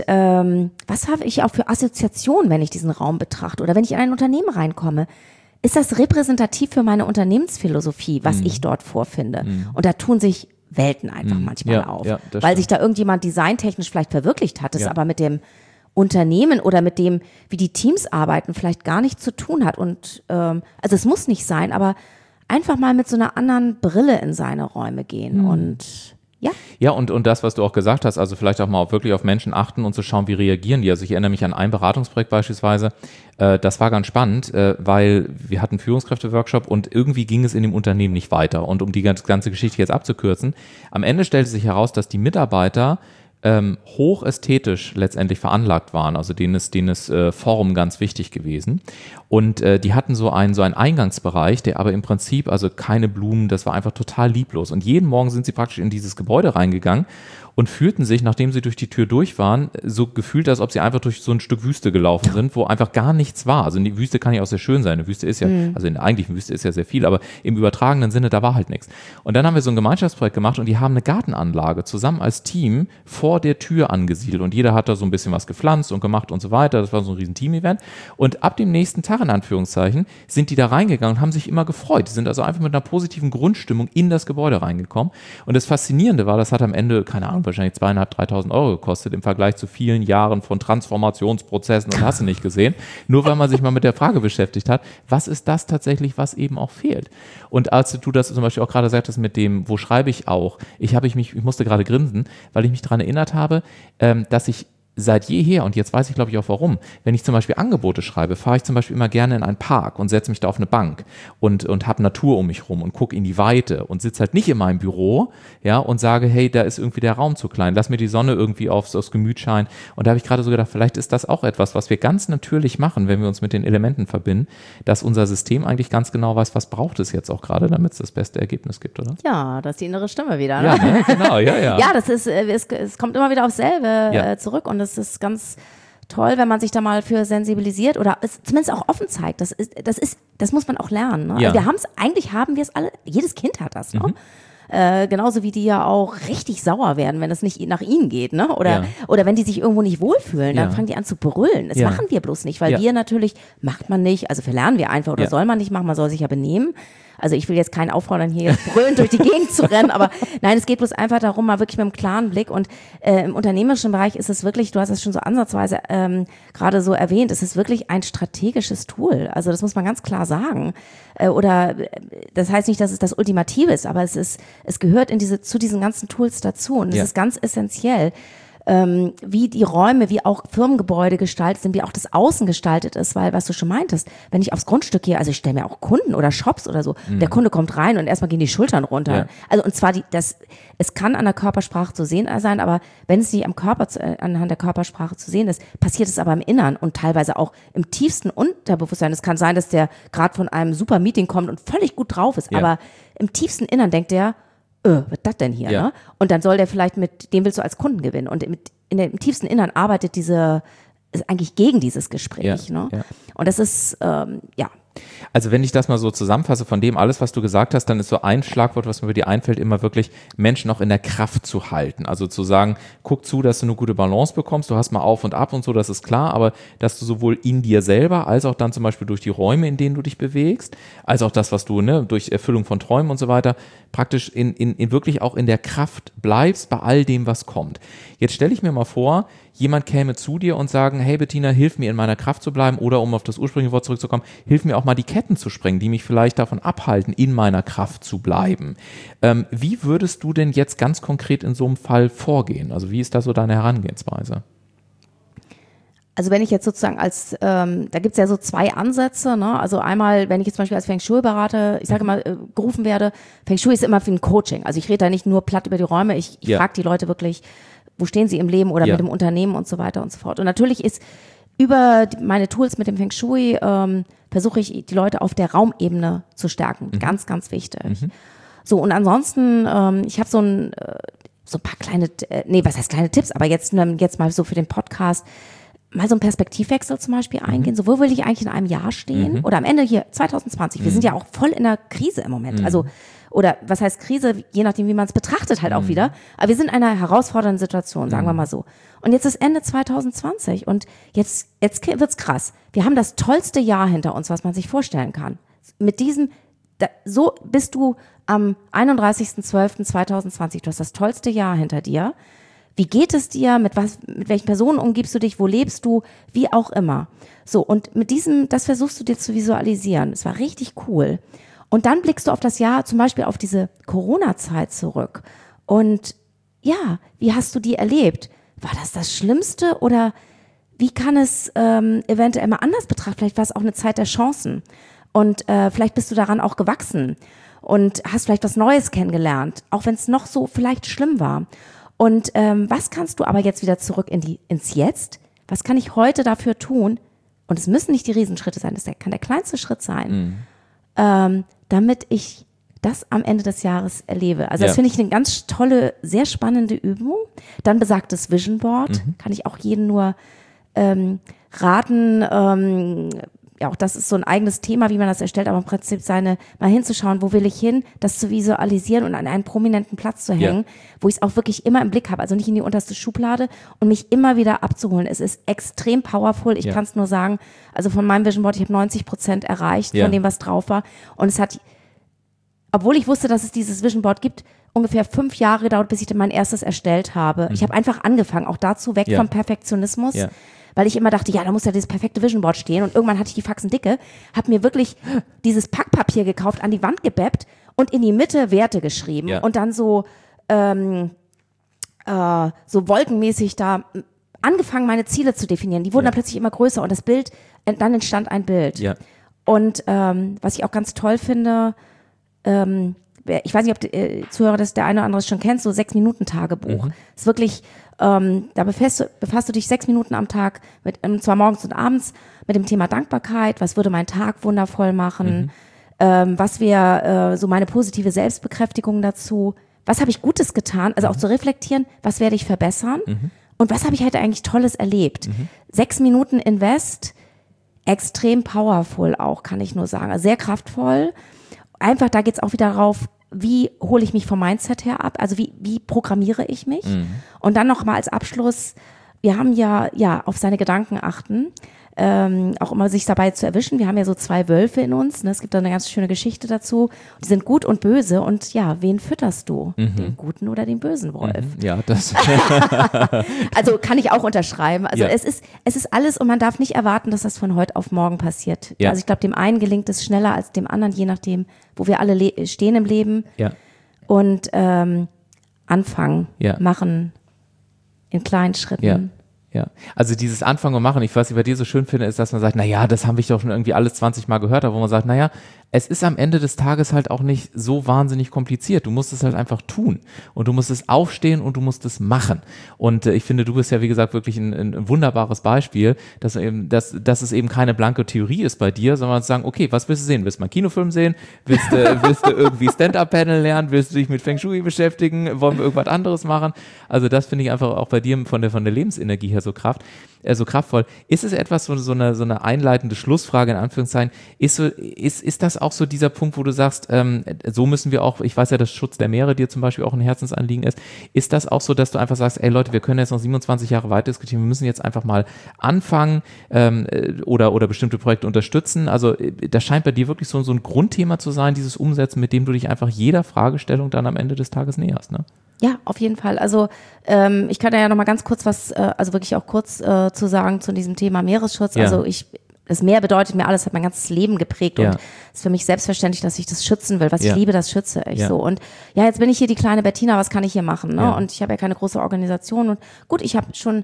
was habe ich auch für Assoziationen, wenn ich diesen Raum betrachte oder wenn ich in ein Unternehmen reinkomme? Ist das repräsentativ für meine Unternehmensphilosophie, was ich dort vorfinde? Und da tun sich Welten einfach manchmal auf, weil sich da irgendjemand designtechnisch vielleicht verwirklicht hat, es aber mit dem Unternehmen oder mit dem, wie die Teams arbeiten, vielleicht gar nichts zu tun hat. Und also es muss nicht sein, aber einfach mal mit so einer anderen Brille in seine Räume gehen und Ja, und das, was du auch gesagt hast, also vielleicht auch mal wirklich auf Menschen achten und zu schauen, wie reagieren die. Also ich erinnere mich an ein Beratungsprojekt beispielsweise, das war ganz spannend, weil wir hatten einen Führungskräfte-Workshop und irgendwie ging es in dem Unternehmen nicht weiter. Und um die ganze Geschichte jetzt abzukürzen, am Ende stellte sich heraus, dass die Mitarbeiter hochästhetisch letztendlich veranlagt waren, also denen ist Form ganz wichtig gewesen. Und die hatten so einen Eingangsbereich, der aber im Prinzip, also keine Blumen, das war einfach total lieblos. Und jeden Morgen sind sie praktisch in dieses Gebäude reingegangen und fühlten sich, nachdem sie durch die Tür durch waren, so gefühlt, als ob sie einfach durch so ein Stück Wüste gelaufen sind, wo einfach gar nichts war. Also die Wüste kann ja auch sehr schön sein. Eine Wüste ist ja, also in der eigentlichen Wüste ist ja sehr viel, aber im übertragenen Sinne, da war halt nichts. Und dann haben wir so ein Gemeinschaftsprojekt gemacht und die haben eine Gartenanlage zusammen als Team vor der Tür angesiedelt und jeder hat da so ein bisschen was gepflanzt und gemacht und so weiter. Das war so ein riesen Team-Event. Und ab dem nächsten Tag, in Anführungszeichen, sind die da reingegangen und haben sich immer gefreut. Die sind also einfach mit einer positiven Grundstimmung in das Gebäude reingekommen. Und das Faszinierende war, das hat am Ende, keine Ahnung, wahrscheinlich 2.500, 3.000 Euro gekostet im Vergleich zu vielen Jahren von Transformationsprozessen und hast du nicht gesehen. Nur weil man sich mal mit der Frage beschäftigt hat, was ist das tatsächlich, was eben auch fehlt? Und als du das zum Beispiel auch gerade sagtest mit dem, wo schreibe ich auch, ich musste gerade grinsen, weil ich mich daran erinnert habe, dass ich seit jeher, und jetzt weiß ich glaube ich auch warum, wenn ich zum Beispiel Angebote schreibe, fahre ich zum Beispiel immer gerne in einen Park und setze mich da auf eine Bank und habe Natur um mich rum und gucke in die Weite und sitze halt nicht in meinem Büro, ja, und sage, hey, da ist irgendwie der Raum zu klein, lass mir die Sonne irgendwie aufs Gemüt scheinen. Und da habe ich gerade so gedacht, vielleicht ist das auch etwas, was wir ganz natürlich machen, wenn wir uns mit den Elementen verbinden, dass unser System eigentlich ganz genau weiß, was braucht es jetzt auch gerade, damit es das beste Ergebnis gibt, oder? Ja, das ist die innere Stimme wieder. Ne? Ja, ne? Genau, ja. Ja, das ist, es kommt immer wieder aufs selbe zurück und es ist ganz toll, wenn man sich da mal für sensibilisiert oder es zumindest auch offen zeigt. Das muss man auch lernen. Ne? Ja. Also eigentlich haben wir es alle, jedes Kind hat das. Ne? genauso wie die ja auch richtig sauer werden, wenn es nicht nach ihnen geht, ne? Oder wenn die sich irgendwo nicht wohlfühlen, dann fangen die an zu brüllen. Das machen wir bloß nicht, weil wir natürlich, macht man nicht, also verlernen wir einfach oder soll man nicht machen, man soll sich ja benehmen. Also ich will jetzt keinen auffordern, hier jetzt brüllend durch die Gegend zu rennen, aber nein, es geht bloß einfach darum, mal wirklich mit einem klaren Blick und im unternehmerischen Bereich ist es wirklich, du hast es schon so ansatzweise gerade so erwähnt, es ist wirklich ein strategisches Tool, also das muss man ganz klar sagen oder das heißt nicht, dass es das Ultimative ist, aber es gehört zu diesen ganzen Tools dazu und es ist ganz essentiell. Wie die Räume, wie auch Firmengebäude gestaltet sind, wie auch das Außen gestaltet ist, weil, was du schon meintest, wenn ich aufs Grundstück gehe, also ich stelle mir auch Kunden oder Shops oder so, der Kunde kommt rein und erstmal gehen die Schultern runter. Ja. Also und zwar es kann an der Körpersprache zu sehen sein, aber wenn es nicht anhand der Körpersprache zu sehen ist, passiert es aber im Innern und teilweise auch im tiefsten Unterbewusstsein. Es kann sein, dass der gerade von einem super Meeting kommt und völlig gut drauf ist, aber im tiefsten Innern denkt der, was ist das denn hier? Ne? Und dann soll der vielleicht dem willst du als Kunden gewinnen. Und im tiefsten Innern arbeitet ist eigentlich gegen dieses Gespräch. Ne? Ja. Und das ist, Also wenn ich das mal so zusammenfasse von dem alles, was du gesagt hast, dann ist so ein Schlagwort, was mir über dir einfällt, immer wirklich Menschen auch in der Kraft zu halten. Also zu sagen, guck zu, dass du eine gute Balance bekommst, du hast mal auf und ab und so, das ist klar, aber dass du sowohl in dir selber, als auch dann zum Beispiel durch die Räume, in denen du dich bewegst, als auch das, was du durch Erfüllung von Träumen und so weiter, praktisch in wirklich auch in der Kraft bleibst bei all dem, was kommt. Jetzt stelle ich mir mal vor, jemand käme zu dir und sagen, hey Bettina, hilf mir in meiner Kraft zu bleiben oder um auf das ursprüngliche Wort zurückzukommen, hilf mir auch mal die Ketten zu sprengen, die mich vielleicht davon abhalten, in meiner Kraft zu bleiben. Wie würdest du denn jetzt ganz konkret in so einem Fall vorgehen? Also wie ist da so deine Herangehensweise? Also wenn ich jetzt sozusagen da gibt's ja so zwei Ansätze, ne? Also einmal, wenn ich jetzt zum Beispiel als Feng Shui-Berater, ich sage mal, gerufen werde, Feng Shui ist immer für ein Coaching. Also ich rede da nicht nur platt über die Räume, ich frage die Leute wirklich, wo stehen sie im Leben oder mit dem Unternehmen und so weiter und so fort. Und natürlich ist über meine Tools mit dem Feng Shui versuche ich, die Leute auf der Raumebene zu stärken. Ganz, ganz wichtig. So, und ansonsten, ich habe so ein paar kleine, was heißt kleine Tipps, aber jetzt mal so für den Podcast, mal so einen Perspektivwechsel zum Beispiel eingehen. So, wo will ich eigentlich in einem Jahr stehen? Oder am Ende hier 2020. Wir sind ja auch voll in der Krise im Moment. Also, oder was heißt Krise? Je nachdem, wie man es betrachtet halt auch wieder. Aber wir sind in einer herausfordernden Situation, sagen wir mal so. Und jetzt ist Ende 2020 und jetzt wird's krass. Wir haben das tollste Jahr hinter uns, was man sich vorstellen kann. Mit so bist du am 31.12.2020. Du hast das tollste Jahr hinter dir. Wie geht es dir? Mit welchen Personen umgibst du dich? Wo lebst du? Wie auch immer. So, und das versuchst du dir zu visualisieren. Es war richtig cool. Und dann blickst du auf das Jahr, zum Beispiel auf diese Corona-Zeit zurück. Und ja, wie hast du die erlebt? War das Schlimmste oder wie kann es eventuell mal anders betrachten? Vielleicht war es auch eine Zeit der Chancen. Und vielleicht bist du daran auch gewachsen und hast vielleicht was Neues kennengelernt, auch wenn es noch so vielleicht schlimm war. Und was kannst du aber jetzt wieder zurück ins Jetzt? Was kann ich heute dafür tun? Und es müssen nicht die Riesenschritte sein, das kann der kleinste Schritt sein, damit ich das am Ende des Jahres erlebe. Also das finde ich eine ganz tolle, sehr spannende Übung. Dann besagtes Vision Board, kann ich auch jedem nur raten, ja, auch das ist so ein eigenes Thema, wie man das erstellt, aber im Prinzip mal hinzuschauen, wo will ich hin, das zu visualisieren und an einen prominenten Platz zu hängen, wo ich es auch wirklich immer im Blick habe, also nicht in die unterste Schublade und mich immer wieder abzuholen. Es ist extrem powerful, ich kann es nur sagen, also von meinem Vision Board, ich habe 90% erreicht von dem, was drauf war und es hat, obwohl ich wusste, dass es dieses Vision Board gibt, ungefähr 5 Jahre gedauert, bis ich dann mein erstes erstellt habe. Ich habe einfach angefangen, auch dazu weg vom Perfektionismus, weil ich immer dachte, ja, da muss ja dieses perfekte Vision Board stehen und irgendwann hatte ich die Faxen dicke, habe mir wirklich dieses Packpapier gekauft, an die Wand gebappt und in die Mitte Werte geschrieben und dann so wolkenmäßig da angefangen, meine Ziele zu definieren. Die wurden dann plötzlich immer größer und dann entstand ein Bild. Ja. Und was ich auch ganz toll finde, ich weiß nicht, ob die Zuhörer der eine oder andere schon kennt, so 6-Minuten-Tagebuch. Ist wirklich, da befasst du dich 6 Minuten am Tag, zwar morgens und abends, mit dem Thema Dankbarkeit, was würde mein Tag wundervoll machen, was wäre so meine positive Selbstbekräftigung dazu, was habe ich Gutes getan, also auch zu reflektieren, was werde ich verbessern und was habe ich heute eigentlich Tolles erlebt. 6 Minuten Invest, extrem powerful auch, kann ich nur sagen, also sehr kraftvoll. Einfach, da geht's auch wieder darauf, wie hole ich mich vom Mindset her ab? Also wie programmiere ich mich? Und dann nochmal als Abschluss, wir haben ja auf seine Gedanken achten, auch immer sich dabei zu erwischen. Wir haben ja so 2 Wölfe in uns, ne? Es gibt da eine ganz schöne Geschichte dazu. Die sind gut und böse und ja, wen fütterst du? Den guten oder den bösen Wolf? Ja, das. Also kann ich auch unterschreiben. Also es ist alles und man darf nicht erwarten, dass das von heute auf morgen passiert. Ja. Also ich glaube, dem einen gelingt es schneller als dem anderen, je nachdem, wo wir alle stehen im Leben. Ja. Und anfangen, machen in kleinen Schritten. Ja. Ja, also dieses Anfangen und Machen, ich was ich bei dir so schön finde, ist, dass man sagt, naja, das haben wir doch schon irgendwie alles 20 Mal gehört, aber wo man sagt, naja, es ist am Ende des Tages halt auch nicht so wahnsinnig kompliziert. Du musst es halt einfach tun und du musst es aufstehen und du musst es machen. Und ich finde, du bist ja, wie gesagt, wirklich ein wunderbares Beispiel, dass es eben keine blanke Theorie ist bei dir, sondern zu sagen, okay, was willst du sehen? Willst du mal einen Kinofilm sehen? Willst du irgendwie Stand-Up-Panel lernen? Willst du dich mit Feng Shui beschäftigen? Wollen wir irgendwas anderes machen? Also das finde ich einfach auch bei dir von der Lebensenergie her so kraftvoll. Ist es etwas, so eine einleitende Schlussfrage in Anführungszeichen, ist das auch so dieser Punkt, wo du sagst, so müssen wir auch, ich weiß ja, dass Schutz der Meere dir zum Beispiel auch ein Herzensanliegen ist das auch so, dass du einfach sagst, ey Leute, wir können jetzt noch 27 Jahre weiter diskutieren, wir müssen jetzt einfach mal anfangen oder bestimmte Projekte unterstützen, also das scheint bei dir wirklich so ein Grundthema zu sein, dieses Umsetzen, mit dem du dich einfach jeder Fragestellung dann am Ende des Tages näherst, ne? Ja, auf jeden Fall. Also ich kann da ja noch mal ganz kurz was, also wirklich auch kurz zu sagen zu diesem Thema Meeresschutz. Ja. Also das Meer bedeutet mir alles, hat mein ganzes Leben geprägt und es ist für mich selbstverständlich, dass ich das schützen will. Was ich liebe, das schütze ich so. Und ja, jetzt bin ich hier die kleine Bettina, was kann ich hier machen? Ne? Ja. Und ich habe ja keine große Organisation und gut, ich habe schon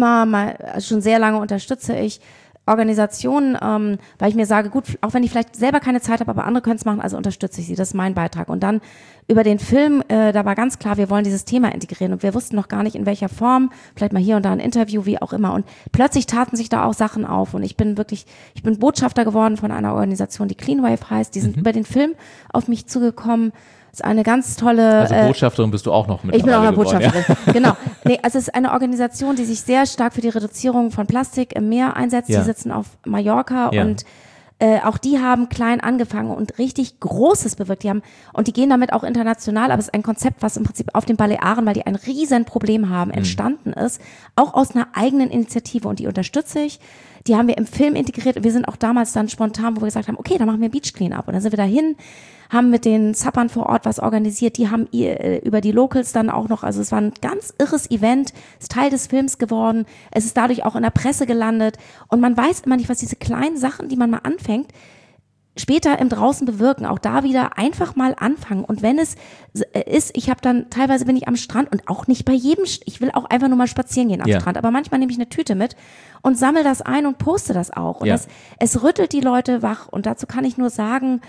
sehr lange unterstütze ich Organisationen, weil ich mir sage, gut, auch wenn ich vielleicht selber keine Zeit habe, aber andere können es machen, also unterstütze ich sie, das ist mein Beitrag. Und dann über den Film, da war ganz klar, wir wollen dieses Thema integrieren und wir wussten noch gar nicht, in welcher Form, vielleicht mal hier und da ein Interview, wie auch immer. Und plötzlich taten sich da auch Sachen auf und ich bin Botschafter geworden von einer Organisation, die Clean Wave heißt, die sind über den Film auf mich zugekommen. Das ist eine ganz tolle... Also Botschafterin bist du auch noch mit. Ich bin auch eine Botschafterin, ja. Genau. Nee, also es ist eine Organisation, die sich sehr stark für die Reduzierung von Plastik im Meer einsetzt. Die sitzen auf Mallorca und auch die haben klein angefangen und richtig Großes bewirkt. Die gehen damit auch international, aber es ist ein Konzept, was im Prinzip auf den Balearen, weil die ein riesen Problem haben, entstanden ist, auch aus einer eigenen Initiative und die unterstütze ich. Die haben wir im Film integriert. Wir sind auch damals dann spontan, wo wir gesagt haben, okay, dann machen wir Beach Cleanup. Und dann sind wir dahin, haben mit den Zappern vor Ort was organisiert. Die haben über die Locals dann auch noch, also es war ein ganz irres Event, ist Teil des Films geworden. Es ist dadurch auch in der Presse gelandet. Und man weiß immer nicht, was diese kleinen Sachen, die man mal anfängt, später im Draußen bewirken, auch da wieder einfach mal anfangen. Und wenn es ist, teilweise bin ich am Strand und auch nicht bei jedem, ich will auch einfach nur mal spazieren gehen am Strand, aber manchmal nehme ich eine Tüte mit und sammle das ein und poste das auch. Und es rüttelt die Leute wach und dazu kann ich nur sagen,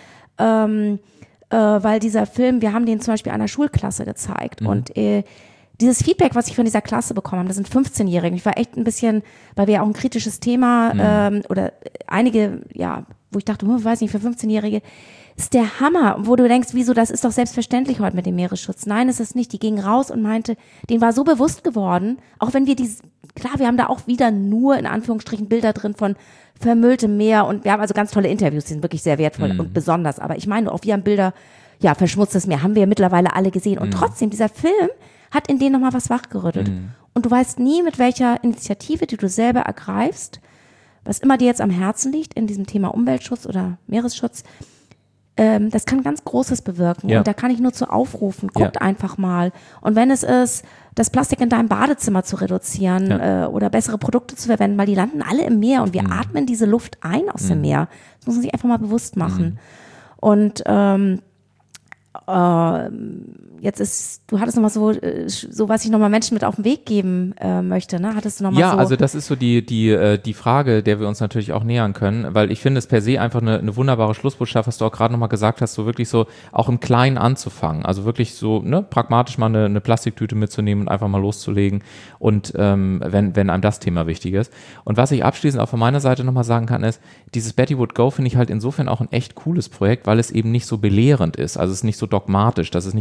weil dieser Film, wir haben den zum Beispiel einer Schulklasse gezeigt und dieses Feedback, was ich von dieser Klasse bekommen habe, das sind 15-Jährige. Ich war echt ein bisschen, weil wir ja auch ein kritisches Thema oder einige, wo ich dachte, weiß nicht, für 15-Jährige ist der Hammer, wo du denkst, wieso, das ist doch selbstverständlich heute mit dem Meeresschutz. Nein, ist es nicht. Die ging raus und meinte, denen war so bewusst geworden, auch wenn wir klar, wir haben da auch wieder nur in Anführungsstrichen Bilder drin von vermülltem Meer und wir haben also ganz tolle Interviews, die sind wirklich sehr wertvoll und besonders. Aber ich meine, auch wir haben Bilder, verschmutztes Meer, haben wir mittlerweile alle gesehen. Und trotzdem, dieser Film hat in denen nochmal was wachgerüttelt. Und du weißt nie, mit welcher Initiative, die du selber ergreifst, was immer dir jetzt am Herzen liegt in diesem Thema Umweltschutz oder Meeresschutz, das kann ganz Großes bewirken. Und da kann ich nur zu aufrufen, guckt einfach mal. Und wenn es ist, das Plastik in deinem Badezimmer zu reduzieren oder bessere Produkte zu verwenden, weil die landen alle im Meer und wir atmen diese Luft ein aus dem Meer. Das muss man sich einfach mal bewusst machen. Und du hattest nochmal so, was ich nochmal Menschen mit auf den Weg geben möchte, ne? Hattest du nochmal so? Ja, also das ist so die Frage, der wir uns natürlich auch nähern können, weil ich finde es per se einfach eine wunderbare Schlussbotschaft, was du auch gerade nochmal gesagt hast, so wirklich so auch im Kleinen anzufangen, also wirklich so pragmatisch mal eine Plastiktüte mitzunehmen und einfach mal loszulegen und wenn einem das Thema wichtig ist. Und was ich abschließend auch von meiner Seite nochmal sagen kann, ist, dieses Betty Would Go finde ich halt insofern auch ein echt cooles Projekt, weil es eben nicht so belehrend ist, also es ist nicht so dogmatisch, dass es nicht so anklingt,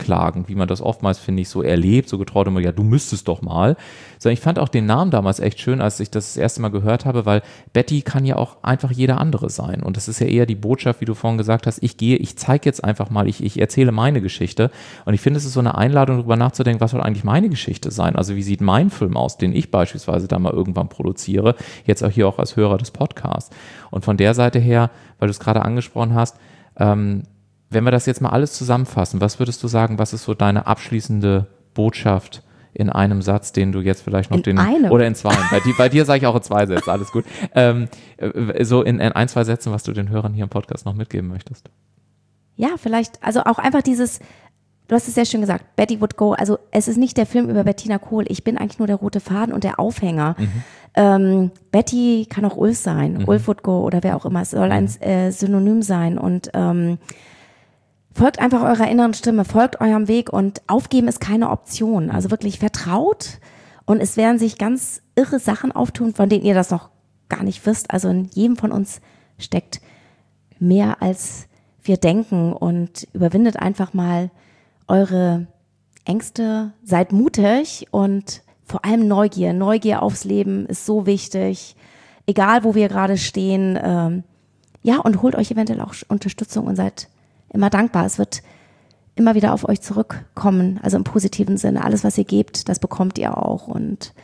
anklagend, wie man das oftmals, finde ich, so erlebt, so getraut immer, ja, du müsstest doch mal. Sondern ich fand auch den Namen damals echt schön, als ich das erste Mal gehört habe, weil Betty kann ja auch einfach jeder andere sein. Und das ist ja eher die Botschaft, wie du vorhin gesagt hast, ich zeige jetzt einfach mal, ich erzähle meine Geschichte. Und ich finde, es ist so eine Einladung, darüber nachzudenken, was soll eigentlich meine Geschichte sein? Also wie sieht mein Film aus, den ich beispielsweise da mal irgendwann produziere, jetzt auch hier auch als Hörer des Podcasts. Und von der Seite her, weil du es gerade angesprochen hast, wenn wir das jetzt mal alles zusammenfassen, was würdest du sagen, was ist so deine abschließende Botschaft in einem Satz, den du jetzt vielleicht noch oder in zwei, bei dir sage ich auch in 2 Sätzen, alles gut, so in 1, 2 Sätzen, was du den Hörern hier im Podcast noch mitgeben möchtest. Ja, vielleicht, also auch einfach dieses, du hast es sehr schön gesagt, Betty would go, also es ist nicht der Film über Bettina Kohl, ich bin eigentlich nur der rote Faden und der Aufhänger. Betty kann auch Ulf sein, Ulf would go oder wer auch immer, es soll ein Synonym sein und folgt einfach eurer inneren Stimme, folgt eurem Weg und aufgeben ist keine Option. Also wirklich vertraut und es werden sich ganz irre Sachen auftun, von denen ihr das noch gar nicht wisst. Also in jedem von uns steckt mehr als wir denken und überwindet einfach mal eure Ängste, seid mutig und vor allem Neugier. Neugier aufs Leben ist so wichtig, egal wo wir gerade stehen. Ja, und holt euch eventuell auch Unterstützung und seid immer dankbar. Es wird immer wieder auf euch zurückkommen, also im positiven Sinne. Alles, was ihr gebt, das bekommt ihr auch. Und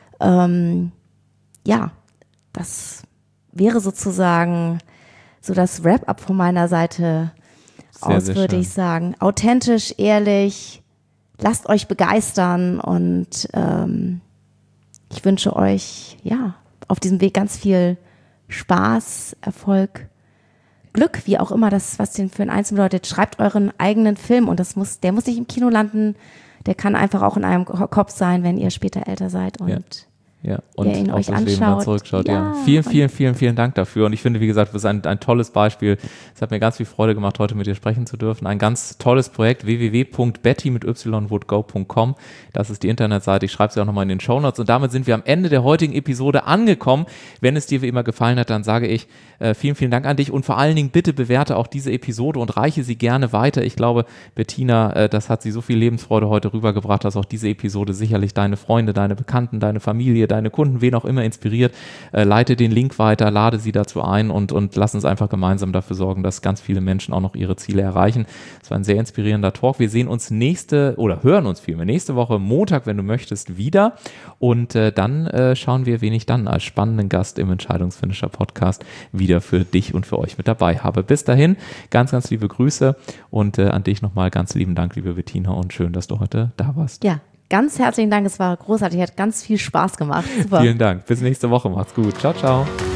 ja, das wäre sozusagen so das Wrap-up von meiner Seite aus, würde ich sagen. Authentisch, ehrlich, lasst euch begeistern und ich wünsche euch ja auf diesem Weg ganz viel Spaß, Erfolg, Glück, wie auch immer das, was den für einen Einzelnen bedeutet. Schreibt euren eigenen Film und der muss nicht im Kino landen, der kann einfach auch in einem Kopf sein, wenn ihr später älter seid und und ihr ihn auf euch das anschaut. Leben dann zurückschaut. Ja. Vielen Dank dafür. Und ich finde, wie gesagt, das ist ein tolles Beispiel. Es hat mir ganz viel Freude gemacht, heute mit dir sprechen zu dürfen. Ein ganz tolles Projekt, www.betty.com. Das ist die Internetseite. Ich schreibe sie auch nochmal in den Shownotes. Und damit sind wir am Ende der heutigen Episode angekommen. Wenn es dir wie immer gefallen hat, dann sage ich vielen Dank an dich. Und vor allen Dingen bitte bewerte auch diese Episode und reiche sie gerne weiter. Ich glaube, Bettina, das hat sie so viel Lebensfreude heute rübergebracht, dass auch diese Episode sicherlich deine Freunde, deine Bekannten, deine Familie, deine Kunden, wen auch immer inspiriert, leite den Link weiter, lade sie dazu ein und lass uns einfach gemeinsam dafür sorgen, dass ganz viele Menschen auch noch ihre Ziele erreichen. Das war ein sehr inspirierender Talk. Wir sehen uns hören uns vielmehr nächste Woche Montag, wenn du möchtest, wieder und dann schauen wir, wen ich dann als spannenden Gast im Entscheidungsfinisher Podcast wieder für dich und für euch mit dabei habe. Bis dahin, ganz, ganz liebe Grüße und an dich nochmal ganz lieben Dank, liebe Bettina, und schön, dass du heute da warst. Ja. Ganz herzlichen Dank, es war großartig, hat ganz viel Spaß gemacht. Super. Vielen Dank, bis nächste Woche, macht's gut, ciao, ciao.